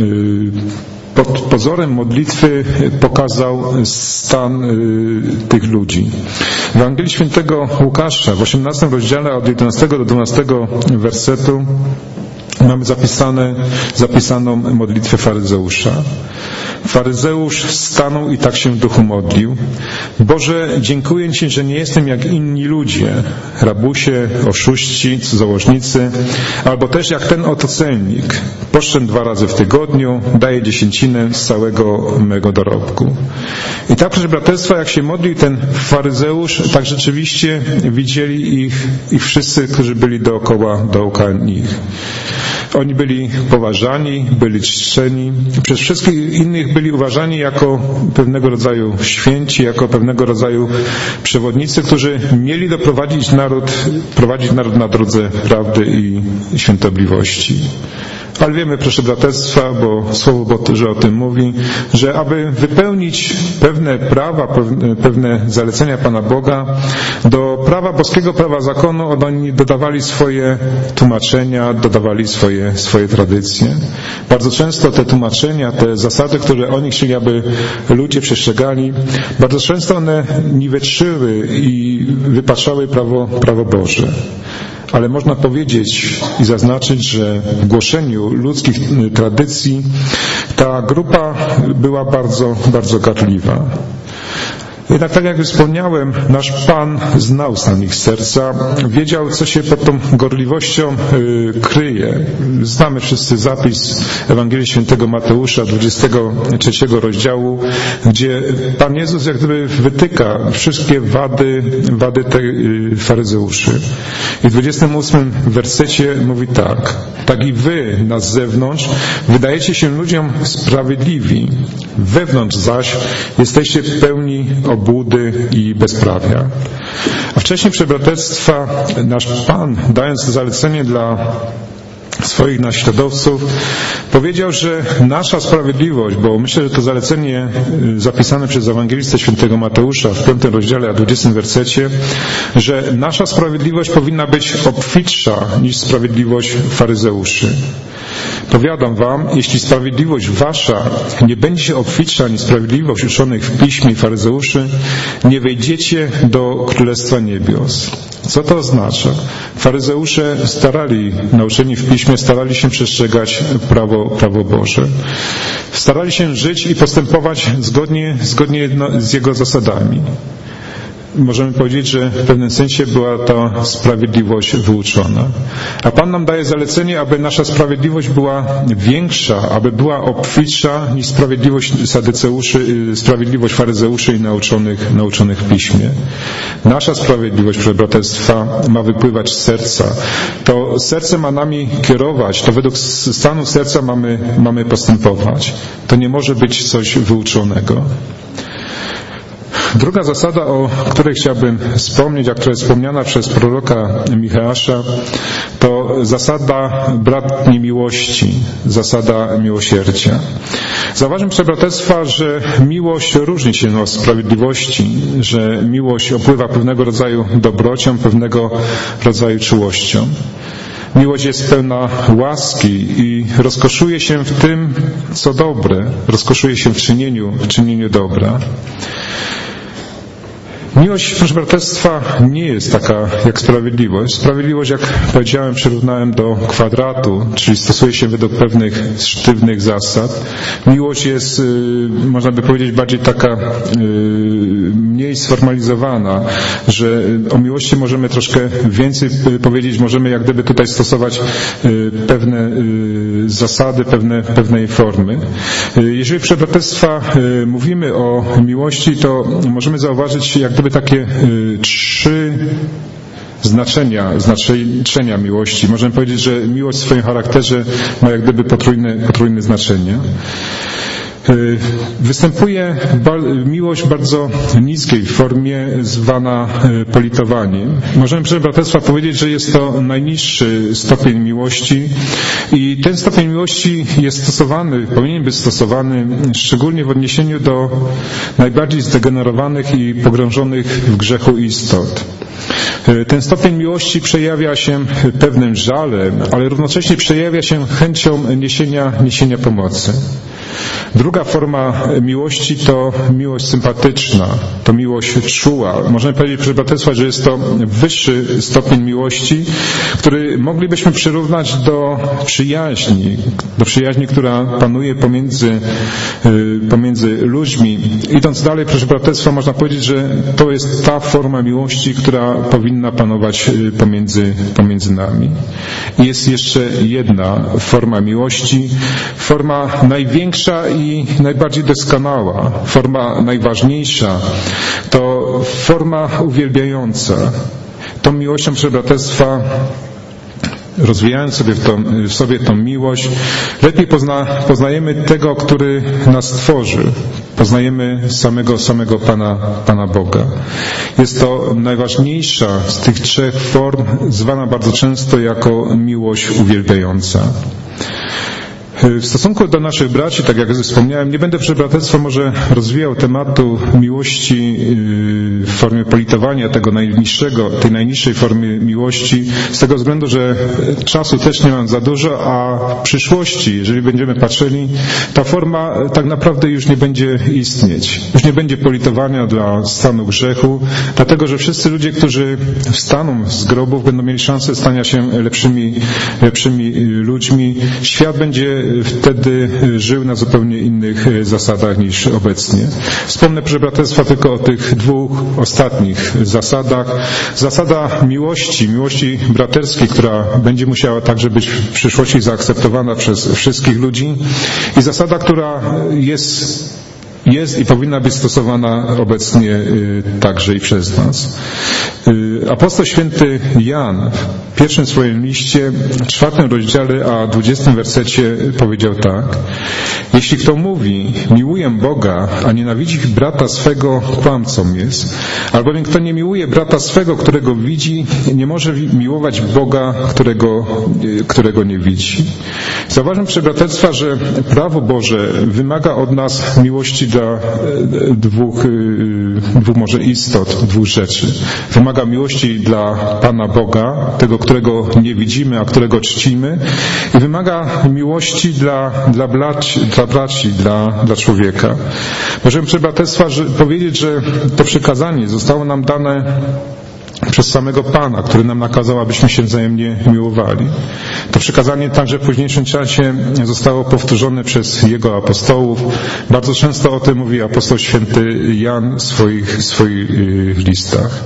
Speaker 1: pod pozorem modlitwy pokazał stan tych ludzi. W Ewangelii Świętego Łukasza w osiemnastym rozdziale od jedenastego do dwunastego wersetu mamy zapisane, zapisaną modlitwę faryzeusza. Faryzeusz stanął i tak się w duchu modlił. Boże, dziękuję Ci, że nie jestem jak inni ludzie, rabusie, oszuści, cudzołożnicy, albo też jak ten oto celnik. Poszczę dwa razy w tygodniu, daję dziesięcinę z całego mego dorobku. I tak, proszę braterstwa, jak się modlił ten faryzeusz, tak rzeczywiście widzieli ich, ich wszyscy, którzy byli dookoła, dookoła nich. Oni byli poważani, byli czczeni. Przez wszystkich innych byli uważani jako pewnego rodzaju święci, jako pewnego rodzaju przewodnicy, którzy mieli doprowadzić naród, prowadzić naród na drodze prawdy i świętobliwości. Ale wiemy, proszę braterstwa, bo Słowo Boże o tym mówi, że aby wypełnić pewne prawa, pewne zalecenia Pana Boga, do prawa boskiego, prawa zakonu, oni dodawali swoje tłumaczenia, dodawali swoje, swoje tradycje. Bardzo często te tłumaczenia, te zasady, które oni chcieli, aby ludzie przestrzegali, bardzo często one niweczyły i wypaczały prawo, prawo Boże. Ale można powiedzieć i zaznaczyć, że w głoszeniu ludzkich tradycji ta grupa była bardzo, bardzo gadliwa. Jednak tak jak już wspomniałem, nasz Pan znał stan ich serca, wiedział, co się pod tą gorliwością y, kryje. Znamy wszyscy zapis Ewangelii Świętego Mateusza, dwudziestego trzeciego rozdziału, gdzie Pan Jezus jak gdyby wytyka wszystkie wady, wady tych y, faryzeuszy. I w dwudziestym ósmym wersecie mówi tak: tak i wy na zewnątrz wydajecie się ludziom sprawiedliwi, wewnątrz zaś jesteście pełni obłudy i bezprawia. A wcześniej, proszę braterstwa, nasz Pan, dając zalecenie dla swoich naśladowców, powiedział, że nasza sprawiedliwość, bo myślę, że to zalecenie zapisane przez ewangelistę świętego Mateusza w piątym rozdziale, a dwudziestym wersecie, że nasza sprawiedliwość powinna być obfitsza niż sprawiedliwość faryzeuszy. Powiadam wam, jeśli sprawiedliwość wasza nie będzie obfitsza niż sprawiedliwość uczonych w piśmie i faryzeuszy, nie wejdziecie do Królestwa Niebios. Co to oznacza? Faryzeusze starali, nauczeni w piśmie, starali się przestrzegać prawo, prawo Boże. Starali się żyć i postępować zgodnie, zgodnie z Jego zasadami. Możemy powiedzieć, że w pewnym sensie była ta sprawiedliwość wyuczona. A Pan nam daje zalecenie, aby nasza sprawiedliwość była większa, aby była obfitsza niż sprawiedliwość sadyceuszy, sprawiedliwość faryzeuszy i nauczonych, nauczonych w piśmie. Nasza sprawiedliwość, proszę braterstwa, ma wypływać z serca. To serce ma nami kierować, to według stanu serca mamy, mamy postępować. To nie może być coś wyuczonego. Druga zasada, o której chciałbym wspomnieć, a która jest wspomniana przez proroka Micheasza, to zasada bratniej miłości, zasada miłosierdzia. Zauważmy, proszę braterstwa, że miłość różni się od sprawiedliwości, że miłość opływa pewnego rodzaju dobrocią, pewnego rodzaju czułością. Miłość jest pełna łaski i rozkoszuje się w tym, co dobre, rozkoszuje się w czynieniu, w czynieniu dobra. Miłość, proszę braterstwa, nie jest taka jak sprawiedliwość. Sprawiedliwość, jak powiedziałem, przyrównałem do kwadratu, czyli stosuje się według pewnych sztywnych zasad. Miłość jest, można by powiedzieć, bardziej taka mniej sformalizowana, że o miłości możemy troszkę więcej powiedzieć, możemy jak gdyby tutaj stosować pewne zasady, pewne, pewnej formy. Jeżeli, proszę braterstwa, mówimy o miłości, to możemy zauważyć jak gdyby takie y, trzy znaczenia, znaczenia miłości. Możemy powiedzieć, że miłość w swoim charakterze ma jak gdyby potrójne, potrójne znaczenie. Y, występuje ba, miłość w bardzo niskiej formie zwana y, politowaniem. Możemy, proszę braterstwa, powiedzieć, że jest to najniższy stopień miłości i ten stopień miłości jest stosowany, powinien być stosowany szczególnie w odniesieniu do najbardziej zdegenerowanych i pogrążonych w grzechu istot. Ten stopień miłości przejawia się pewnym żalem, ale równocześnie przejawia się chęcią niesienia, niesienia pomocy. Druga forma miłości to miłość sympatyczna, to miłość czuła. Możemy powiedzieć, proszę braterstwa, że jest to wyższy stopień miłości, który moglibyśmy przyrównać do przyjaźni, do przyjaźni, która panuje pomiędzy, pomiędzy ludźmi. Idąc dalej, proszę braterstwa, można powiedzieć, że to jest ta forma miłości, która powinna panować pomiędzy, pomiędzy nami. I jest jeszcze jedna forma miłości, forma największa i najbardziej doskonała, forma najważniejsza, to forma uwielbiająca. Tą miłością, proszę braterstwa, rozwijając sobie w, tą, w sobie tą miłość, lepiej pozna, poznajemy tego, który nas stworzył. Poznajemy samego, samego Pana, Pana Boga. Jest to najważniejsza z tych trzech form, zwana bardzo często jako miłość uwielbiająca. W stosunku do naszych braci, tak jak wspomniałem, nie będę przy braterstwo może rozwijał tematu miłości w formie politowania tego najniższego, tej najniższej formy miłości, z tego względu, że czasu też nie mam za dużo, a w przyszłości, jeżeli będziemy patrzyli, ta forma tak naprawdę już nie będzie istnieć. Już nie będzie politowania dla stanu grzechu, dlatego, że wszyscy ludzie, którzy wstaną z grobów, będą mieli szansę stania się lepszymi, lepszymi ludźmi. Świat będzie wtedy żył na zupełnie innych zasadach niż obecnie. Wspomnę, proszę braterstwa, tylko o tych dwóch ostatnich zasadach. Zasada miłości, miłości braterskiej, która będzie musiała także być w przyszłości zaakceptowana przez wszystkich ludzi, i zasada, która jest jest i powinna być stosowana obecnie także i przez nas. Apostoł święty Jan w pierwszym swoim liście, czwartym rozdziale, a dwudziestym wersecie powiedział tak: jeśli kto mówi, miłuję Boga, a nienawidzi brata swego, kłamcą jest. Albowiem kto nie miłuje brata swego, którego widzi, nie może miłować Boga, którego, którego nie widzi. Zauważam, proszę braterstwa, że prawo Boże wymaga od nas miłości dla dwóch, dwóch może istot, dwóch rzeczy. Wymaga miłości dla Pana Boga, tego, którego nie widzimy, a którego czcimy, i wymaga miłości dla, dla, braci, dla braci, dla, dla człowieka. Możemy, proszę braterstwa, powiedzieć, że to przykazanie zostało nam dane przez samego Pana, który nam nakazał, abyśmy się wzajemnie miłowali. To przykazanie także w późniejszym czasie zostało powtórzone przez Jego apostołów. Bardzo często o tym mówi apostoł święty Jan w swoich, swoich listach.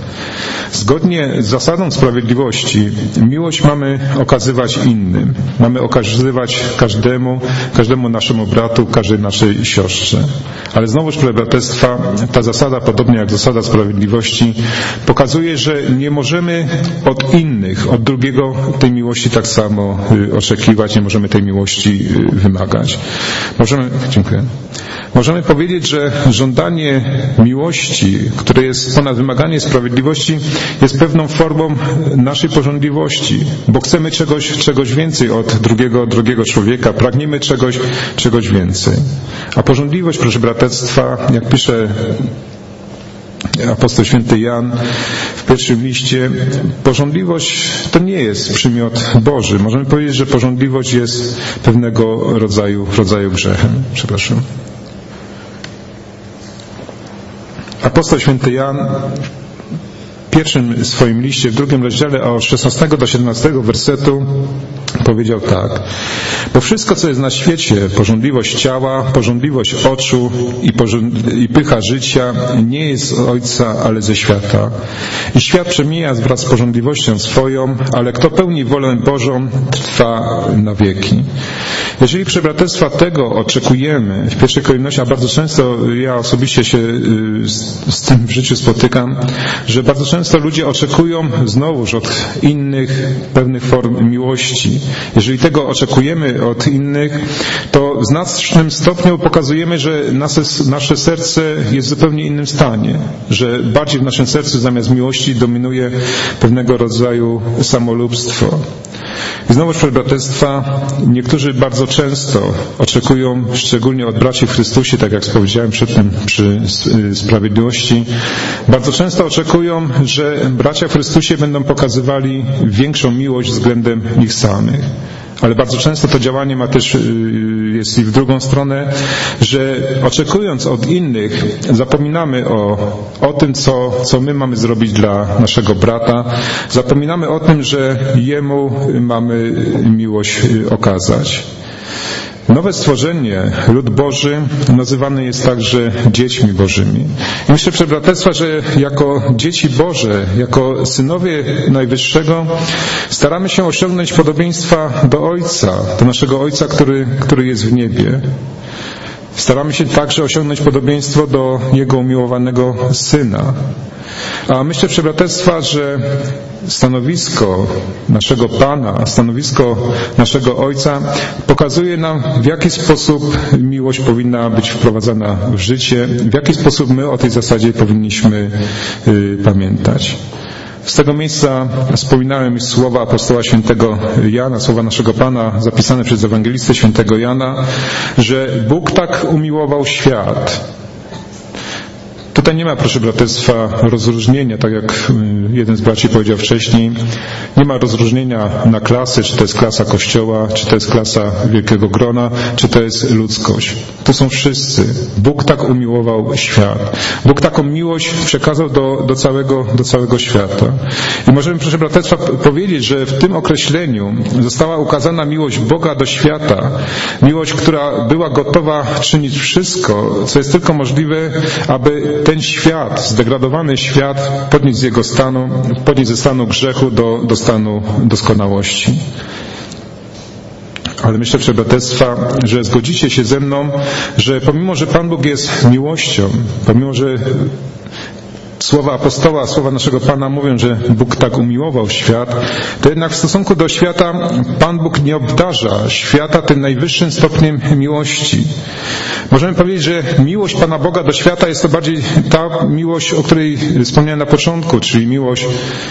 Speaker 1: Zgodnie z zasadą sprawiedliwości miłość mamy okazywać innym. Mamy okazywać każdemu, każdemu naszemu bratu, każdej naszej siostrze. Ale znowuż, proszę braterstwa, ta zasada, podobnie jak zasada sprawiedliwości, pokazuje, że nie możemy od innych, od drugiego tej miłości tak samo oczekiwać, nie możemy tej miłości wymagać. Możemy, dziękuję. Możemy powiedzieć, że żądanie miłości, które jest ponad wymaganie sprawiedliwości, jest pewną formą naszej pożądliwości, bo chcemy czegoś, czegoś więcej od drugiego, drugiego człowieka, pragniemy czegoś, czegoś więcej. A pożądliwość, proszę braterstwa, jak pisze apostoł święty Jan w pierwszym liście, pożądliwość to nie jest przymiot Boży. Możemy powiedzieć, że pożądliwość jest pewnego rodzaju, rodzaju grzechem. Przepraszam. Apostoł święty Jan w pierwszym swoim liście, w drugim rozdziale, od szesnastego do siedemnastego wersetu powiedział tak: bo wszystko, co jest na świecie, pożądliwość ciała, pożądliwość oczu i, pożąd- i pycha życia, nie jest z Ojca, ale ze świata. I świat przemija wraz z pożądliwością swoją, ale kto pełni wolę Bożą, trwa na wieki. Jeżeli, proszę braterstwa, tego oczekujemy w pierwszej kolejności, a bardzo często ja osobiście się z, z tym w życiu spotykam, że bardzo często ludzie oczekują znowuż od innych pewnych form miłości. Jeżeli tego oczekujemy od innych, to w znacznym stopniu pokazujemy, że nasze, nasze serce jest w zupełnie innym stanie, że bardziej w naszym sercu zamiast miłości dominuje pewnego rodzaju samolubstwo. I znowu, proszę braterstwa, niektórzy bardzo często oczekują, szczególnie od braci w Chrystusie, tak jak powiedziałem przedtem przy sprawiedliwości, bardzo często oczekują, że bracia w Chrystusie będą pokazywali większą miłość względem nich samych. Ale bardzo często to działanie ma też, jest i w drugą stronę, że oczekując od innych, zapominamy o, o tym, co, co my mamy zrobić dla naszego brata. Zapominamy o tym, że jemu mamy miłość okazać. Nowe stworzenie, lud Boży, nazywany jest także dziećmi Bożymi. I myślę, proszę braterstwa, że jako dzieci Boże, jako synowie Najwyższego staramy się osiągnąć podobieństwa do Ojca, do naszego Ojca, który, który jest w niebie. Staramy się także osiągnąć podobieństwo do Jego umiłowanego Syna. A myślę, proszę braterstwa, że stanowisko naszego Pana, stanowisko naszego Ojca pokazuje nam, w jaki sposób miłość powinna być wprowadzana w życie, w jaki sposób my o tej zasadzie powinniśmy y, pamiętać. Z tego miejsca wspominałem słowa apostoła świętego Jana, słowa naszego Pana zapisane przez ewangelistę świętego Jana, że Bóg tak umiłował świat. Tutaj nie ma, proszę braterstwa, rozróżnienia, tak jak jeden z braci powiedział wcześniej, nie ma rozróżnienia na klasy, czy to jest klasa Kościoła, czy to jest klasa wielkiego grona, czy to jest ludzkość. To są wszyscy. Bóg tak umiłował świat. Bóg taką miłość przekazał do, do, całego, do całego świata. I możemy, proszę braterstwa, powiedzieć, że w tym określeniu została ukazana miłość Boga do świata. Miłość, która była gotowa czynić wszystko, co jest tylko możliwe, aby ten świat, zdegradowany świat podnieść z jego stanu, podnieść ze stanu grzechu do, do stanu doskonałości. Ale myślę, proszę braterstwa, że zgodzicie się ze mną, że pomimo, że Pan Bóg jest miłością, pomimo, że słowa apostoła, słowa naszego Pana mówią, że Bóg tak umiłował świat, to jednak w stosunku do świata Pan Bóg nie obdarza świata tym najwyższym stopniem miłości. Możemy powiedzieć, że miłość Pana Boga do świata jest to bardziej ta miłość, o której wspomniałem na początku, czyli miłość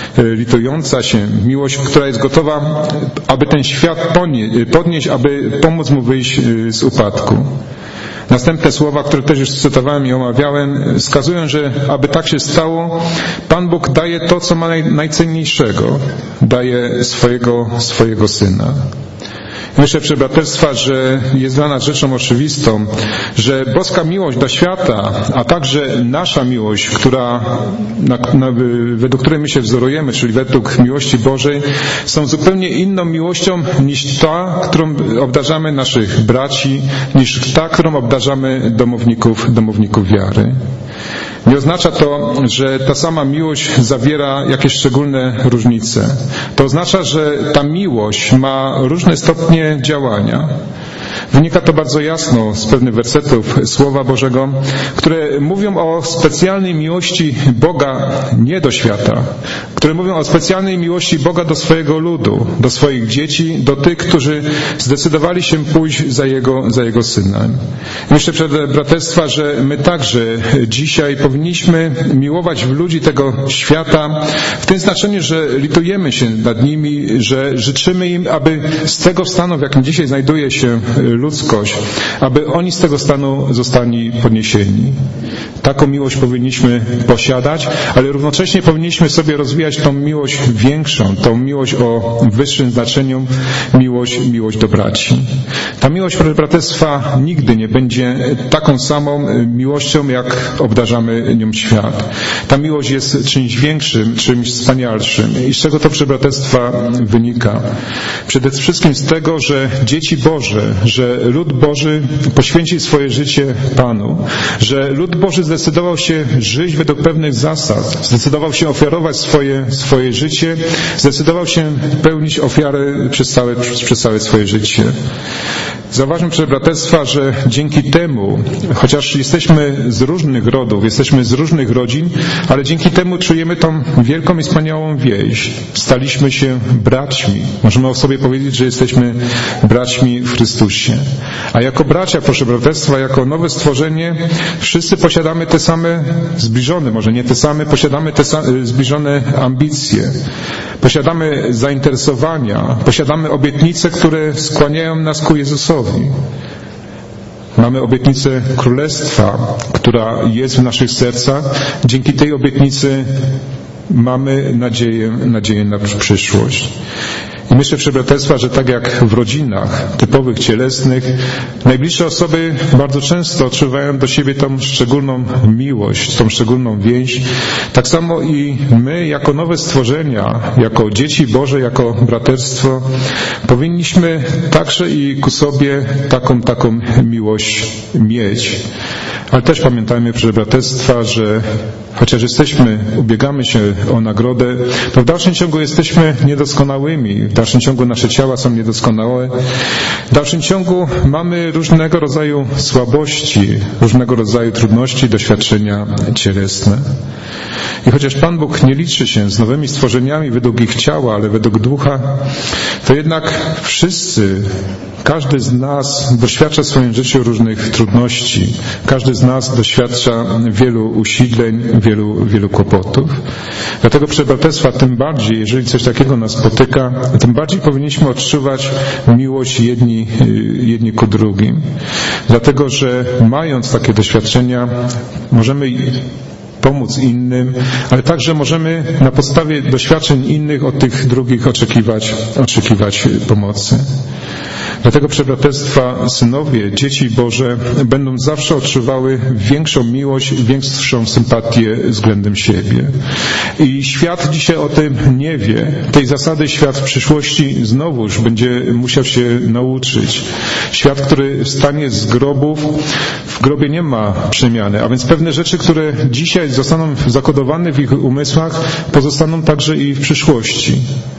Speaker 1: litująca się, miłość, która jest gotowa, aby ten świat podnieść, aby pomóc mu wyjść z upadku. Następne słowa, które też już cytowałem i omawiałem, wskazują, że aby tak się stało, Pan Bóg daje to, co ma naj, najcenniejszego. Daje swojego, swojego Syna. Myślę, proszę braterstwa, że jest dla nas rzeczą oczywistą, że boska miłość do świata, a także nasza miłość, która, na, na, według której my się wzorujemy, czyli według miłości Bożej, są zupełnie inną miłością niż ta, którą obdarzamy naszych braci, niż ta, którą obdarzamy domowników, domowników wiary. Nie oznacza to, że ta sama miłość zawiera jakieś szczególne różnice. To oznacza, że ta miłość ma różne stopnie działania. Wynika to bardzo jasno z pewnych wersetów Słowa Bożego, które mówią o specjalnej miłości Boga nie do świata, które mówią o specjalnej miłości Boga do swojego ludu, do swoich dzieci, do tych, którzy zdecydowali się pójść za Jego, za Jego Synem. Myślę, braterstwa, że my także dzisiaj powinniśmy miłować ludzi tego świata w tym znaczeniu, że litujemy się nad nimi, że życzymy im, aby z tego stanu, w jakim dzisiaj znajduje się ludzkość, aby oni z tego stanu zostali podniesieni. Taką miłość powinniśmy posiadać, ale równocześnie powinniśmy sobie rozwijać tą miłość większą, tą miłość o wyższym znaczeniu, miłość, miłość do braci. Ta miłość, proszę braterstwa, nigdy nie będzie taką samą miłością, jak obdarzamy nią świat. Ta miłość jest czymś większym, czymś wspanialszym. I z czego to, proszę braterstwa, wynika? Przede wszystkim z tego, że dzieci Boże, że lud Boży poświęcił swoje życie Panu, że lud Boży zdecydował się żyć według pewnych zasad, zdecydował się ofiarować swoje, swoje życie, zdecydował się pełnić ofiary przez całe, przez całe swoje życie. Zauważmy, proszę braterstwa, że dzięki temu, chociaż jesteśmy z różnych rodów, jesteśmy z różnych rodzin, ale dzięki temu czujemy tą wielką i wspaniałą więź. Staliśmy się braćmi. Możemy o sobie powiedzieć, że jesteśmy braćmi w Chrystusie. A jako bracia, proszę braterstwa, jako nowe stworzenie, wszyscy posiadamy te same zbliżone, może nie te same, posiadamy te same zbliżone ambicje. Posiadamy zainteresowania, posiadamy obietnice, które skłaniają nas ku Jezusowi. Mamy obietnicę Królestwa, która jest w naszych sercach. Dzięki tej obietnicy mamy nadzieję, nadzieję na przyszłość. I myślę, proszę braterstwa, że tak jak w rodzinach typowych, cielesnych, najbliższe osoby bardzo często odczuwają do siebie tą szczególną miłość, tą szczególną więź. Tak samo i my, jako nowe stworzenia, jako dzieci Boże, jako braterstwo, powinniśmy także i ku sobie taką, taką miłość mieć. Ale też pamiętajmy, proszę braterstwa, że chociaż jesteśmy, ubiegamy się o nagrodę, to w dalszym ciągu jesteśmy niedoskonałymi, w dalszym ciągu nasze ciała są niedoskonałe, w dalszym ciągu mamy różnego rodzaju słabości, różnego rodzaju trudności, doświadczenia cielesne. I chociaż Pan Bóg nie liczy się z nowymi stworzeniami według ich ciała, ale według ducha, to jednak wszyscy, każdy z nas doświadcza w swoim życiu różnych trudności. Każdy z nas doświadcza wielu usidleń, wielu, wielu kłopotów. Dlatego, proszę braterstwa, tym bardziej, jeżeli coś takiego nas spotyka, tym bardziej powinniśmy odczuwać miłość jedni, jedni ku drugim. Dlatego, że mając takie doświadczenia, możemy pomóc innym, ale także możemy na podstawie doświadczeń innych od tych drugich oczekiwać, oczekiwać pomocy. Dlatego, proszę braterstwa, synowie, dzieci Boże będą zawsze odczuwały większą miłość, większą sympatię względem siebie. I świat dzisiaj o tym nie wie. Tej zasady świat w przyszłości znowuż będzie musiał się nauczyć. Świat, który wstanie z grobów, w grobie nie ma przemiany, a więc pewne rzeczy, które dzisiaj zostaną zakodowane w ich umysłach, pozostaną także i w przyszłości.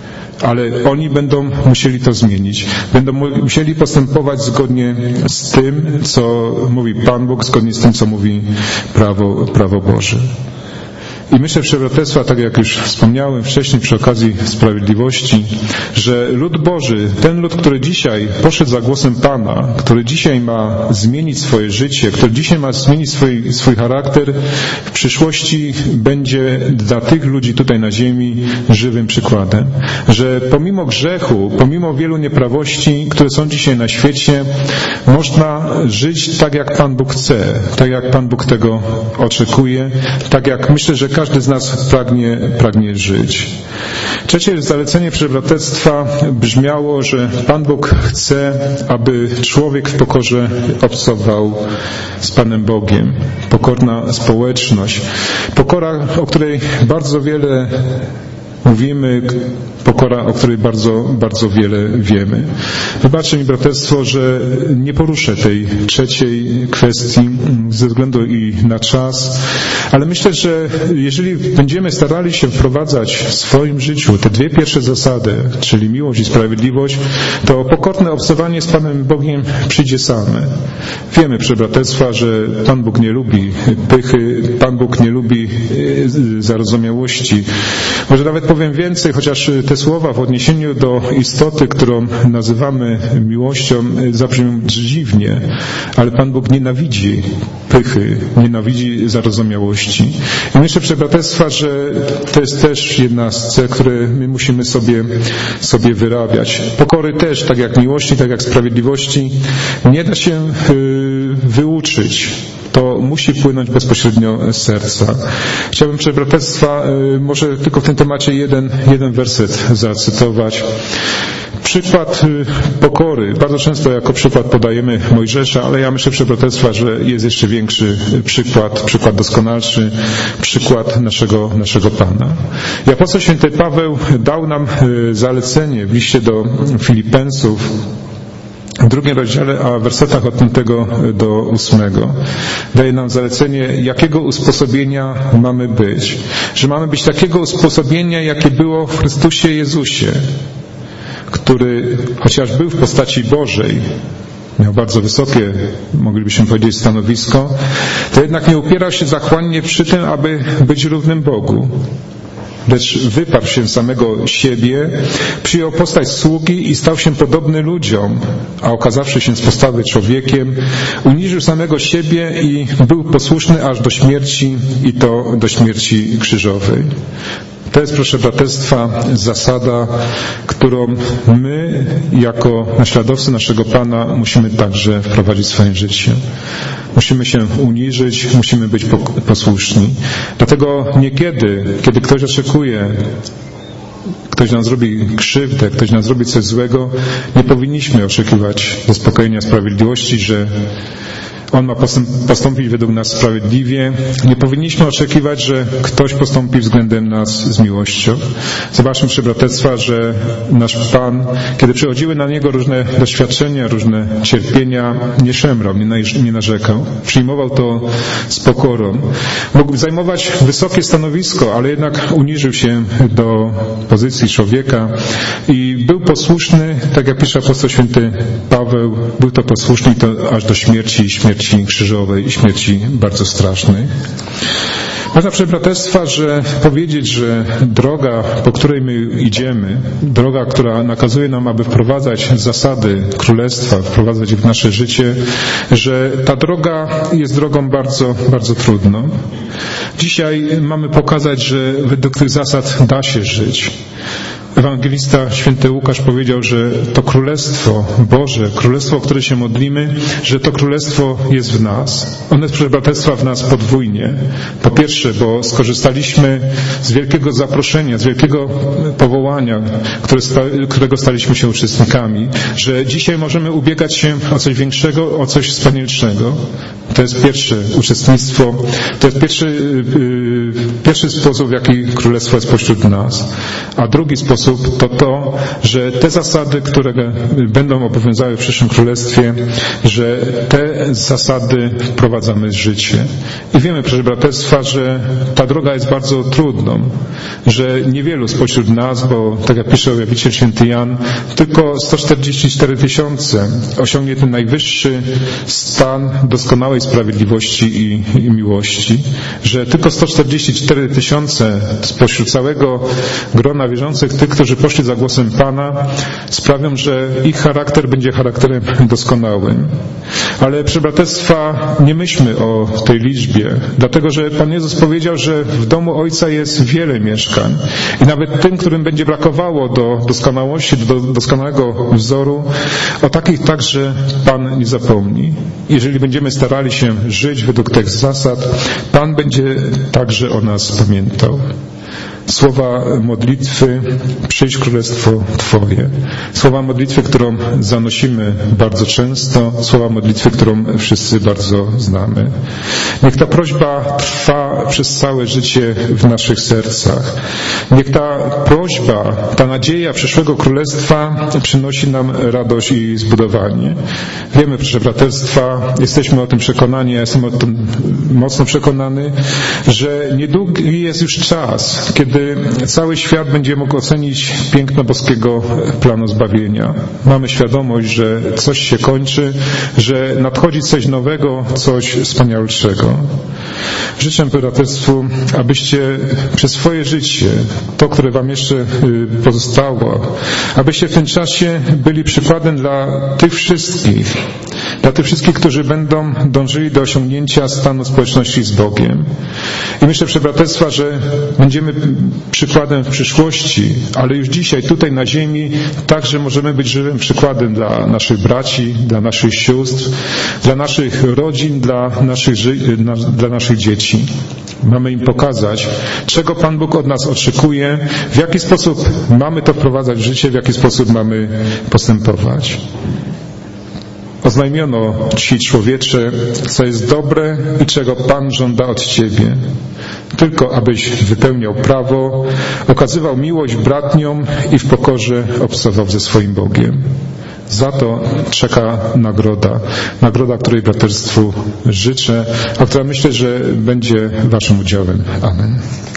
Speaker 1: Ale oni będą musieli to zmienić. Będą musieli postępować zgodnie z tym, co mówi Pan Bóg, zgodnie z tym, co mówi prawo, prawo Boże. I myślę, proszę braterstwa, tak jak już wspomniałem wcześniej przy okazji sprawiedliwości, że lud Boży, ten lud, który dzisiaj poszedł za głosem Pana, który dzisiaj ma zmienić swoje życie, który dzisiaj ma zmienić swój, swój charakter, w przyszłości będzie dla tych ludzi tutaj na ziemi żywym przykładem. Że pomimo grzechu, pomimo wielu nieprawości, które są dzisiaj na świecie, można żyć tak, jak Pan Bóg chce, tak jak Pan Bóg tego oczekuje, tak jak myślę, że każdy z nas pragnie, pragnie żyć. Trzecie zalecenie przebraterstwa brzmiało, że Pan Bóg chce, aby człowiek w pokorze obcował z Panem Bogiem. Pokorna społeczność. Pokora, o której bardzo wiele mówimy, pokora, o której bardzo, bardzo wiele wiemy. Wybaczcie mi, braterstwo, że nie poruszę tej trzeciej kwestii ze względu i na czas, ale myślę, że jeżeli będziemy starali się wprowadzać w swoim życiu te dwie pierwsze zasady, czyli miłość i sprawiedliwość, to pokorne obcowanie z Panem Bogiem przyjdzie same. Wiemy, proszę braterstwa, że Pan Bóg nie lubi pychy, Pan Bóg nie lubi zarozumiałości. Może nawet powiem więcej, chociaż te słowa w odniesieniu do istoty, którą nazywamy miłością, zabrzmią dziwnie, ale Pan Bóg nienawidzi pychy, nienawidzi zarozumiałości. I myślę, proszę braterstwa, że to jest też jedna z cech, które my musimy sobie, sobie wyrabiać. Pokory też, tak jak miłości, tak jak sprawiedliwości, nie da się wyuczyć. To musi płynąć bezpośrednio z serca. Chciałbym, proszę braterstwa, może tylko w tym temacie jeden, jeden werset zacytować. Przykład pokory. Bardzo często jako przykład podajemy Mojżesza, ale ja myślę, proszę braterstwa, że jest jeszcze większy przykład, przykład doskonalszy, przykład naszego, naszego Pana. I apostoł święty Paweł dał nam zalecenie w liście do Filipensów, w drugim rozdziale, a w wersetach od piątego do ósmego daje nam zalecenie, jakiego usposobienia mamy być. Że mamy być takiego usposobienia, jakie było w Chrystusie Jezusie, który chociaż był w postaci Bożej, miał bardzo wysokie, moglibyśmy powiedzieć, stanowisko, to jednak nie upierał się zachłannie przy tym, aby być równym Bogu. Lecz wyparł się samego siebie, przyjął postać sługi i stał się podobny ludziom, a okazawszy się z postawy człowiekiem, uniżył samego siebie i był posłuszny aż do śmierci, i to do śmierci krzyżowej. To jest, proszę braterstwa, zasada, którą my, jako naśladowcy naszego Pana, musimy także wprowadzić w swoje życie. Musimy się uniżyć, musimy być posłuszni. Dlatego niekiedy, kiedy ktoś oczekuje, ktoś nam zrobi krzywdę, ktoś nam zrobi coś złego, nie powinniśmy oczekiwać zaspokojenia sprawiedliwości, że On ma postąpić według nas sprawiedliwie. Nie powinniśmy oczekiwać, że ktoś postąpi względem nas z miłością. Zobaczmy, przy braterstwa, że nasz Pan, kiedy przychodziły na Niego różne doświadczenia, różne cierpienia, nie szemrał, nie narzekał. Przyjmował to z pokorą. Mógł zajmować wysokie stanowisko, ale jednak uniżył się do pozycji człowieka i był posłuszny, tak jak pisze apostoł święty Paweł, był to posłuszny i to aż do śmierci i śmierci krzyżowej i śmierci bardzo strasznej. Można przy braterstwa, że powiedzieć, że droga, po której my idziemy, droga, która nakazuje nam, aby wprowadzać zasady Królestwa, wprowadzać je w nasze życie, że ta droga jest drogą bardzo, bardzo trudną. Dzisiaj mamy pokazać, że według tych zasad da się żyć. Ewangelista święty Łukasz powiedział, że to Królestwo Boże, Królestwo, o które się modlimy, że to Królestwo jest w nas. Ono jest, proszę braterstwa, w nas podwójnie. Po pierwsze, bo skorzystaliśmy z wielkiego zaproszenia, z wielkiego powołania, które sta, którego staliśmy się uczestnikami, że dzisiaj możemy ubiegać się o coś większego, o coś wspanialszego. To jest pierwsze uczestnictwo, to jest pierwszy, yy, pierwszy sposób, w jaki Królestwo jest pośród nas. A drugi sposób to to, że te zasady, które będą obowiązały w przyszłym Królestwie, że te zasady wprowadzamy w życie. I wiemy, proszę braterstwa, że ta droga jest bardzo trudną, że niewielu spośród nas, bo tak jak pisze objawiciel święty Jan, tylko sto czterdzieści cztery tysiące osiągnie ten najwyższy stan doskonałej sprawiedliwości i, i miłości, że tylko sto czterdzieści cztery tysiące spośród całego grona wierzących, tych, którzy poszli za głosem Pana, sprawią, że ich charakter będzie charakterem doskonałym. Ale proszę braterstwa, nie myślmy o tej liczbie, dlatego że Pan Jezus powiedział, że w domu Ojca jest wiele mieszkań i nawet tym, którym będzie brakowało do doskonałości, do doskonałego wzoru, o takich także Pan nie zapomni. Jeżeli będziemy starali się żyć według tych zasad, Pan będzie także o nas pamiętał. Słowa modlitwy, przyjdź królestwo Twoje. Słowa modlitwy, którą zanosimy bardzo często, słowa modlitwy, którą wszyscy bardzo znamy. Niech ta prośba trwa przez całe życie w naszych sercach. Niech ta prośba, ta nadzieja przyszłego królestwa przynosi nam radość i zbudowanie. Wiemy, proszę braterstwa, jesteśmy o tym przekonani, ja jestem o tym mocno przekonany, że niedługi jest już czas, kiedy cały świat będzie mógł ocenić piękno boskiego planu zbawienia. Mamy świadomość, że coś się kończy, że nadchodzi coś nowego, coś wspanialszego. Życzę braterstwu, abyście przez swoje życie, to, które wam jeszcze pozostało, abyście w tym czasie byli przykładem dla tych wszystkich, dla tych wszystkich, którzy będą dążyli do osiągnięcia stanu społeczności z Bogiem. I myślę, proszę braterstwa, że będziemy przykładem w przyszłości, ale już dzisiaj, tutaj na ziemi, także możemy być żywym przykładem dla naszych braci, dla naszych sióstr, dla naszych rodzin, dla naszych, dla naszych dzieci. Mamy im pokazać, czego Pan Bóg od nas oczekuje, w jaki sposób mamy to wprowadzać w życie, w jaki sposób mamy postępować. Oznajmiono Ci, człowiecze, co jest dobre i czego Pan żąda od Ciebie. Tylko abyś wypełniał prawo, okazywał miłość bratniom i w pokorze obcował ze swoim Bogiem. Za to czeka nagroda. Nagroda, której braterstwu życzę, a która myślę, że będzie Waszym udziałem. Amen.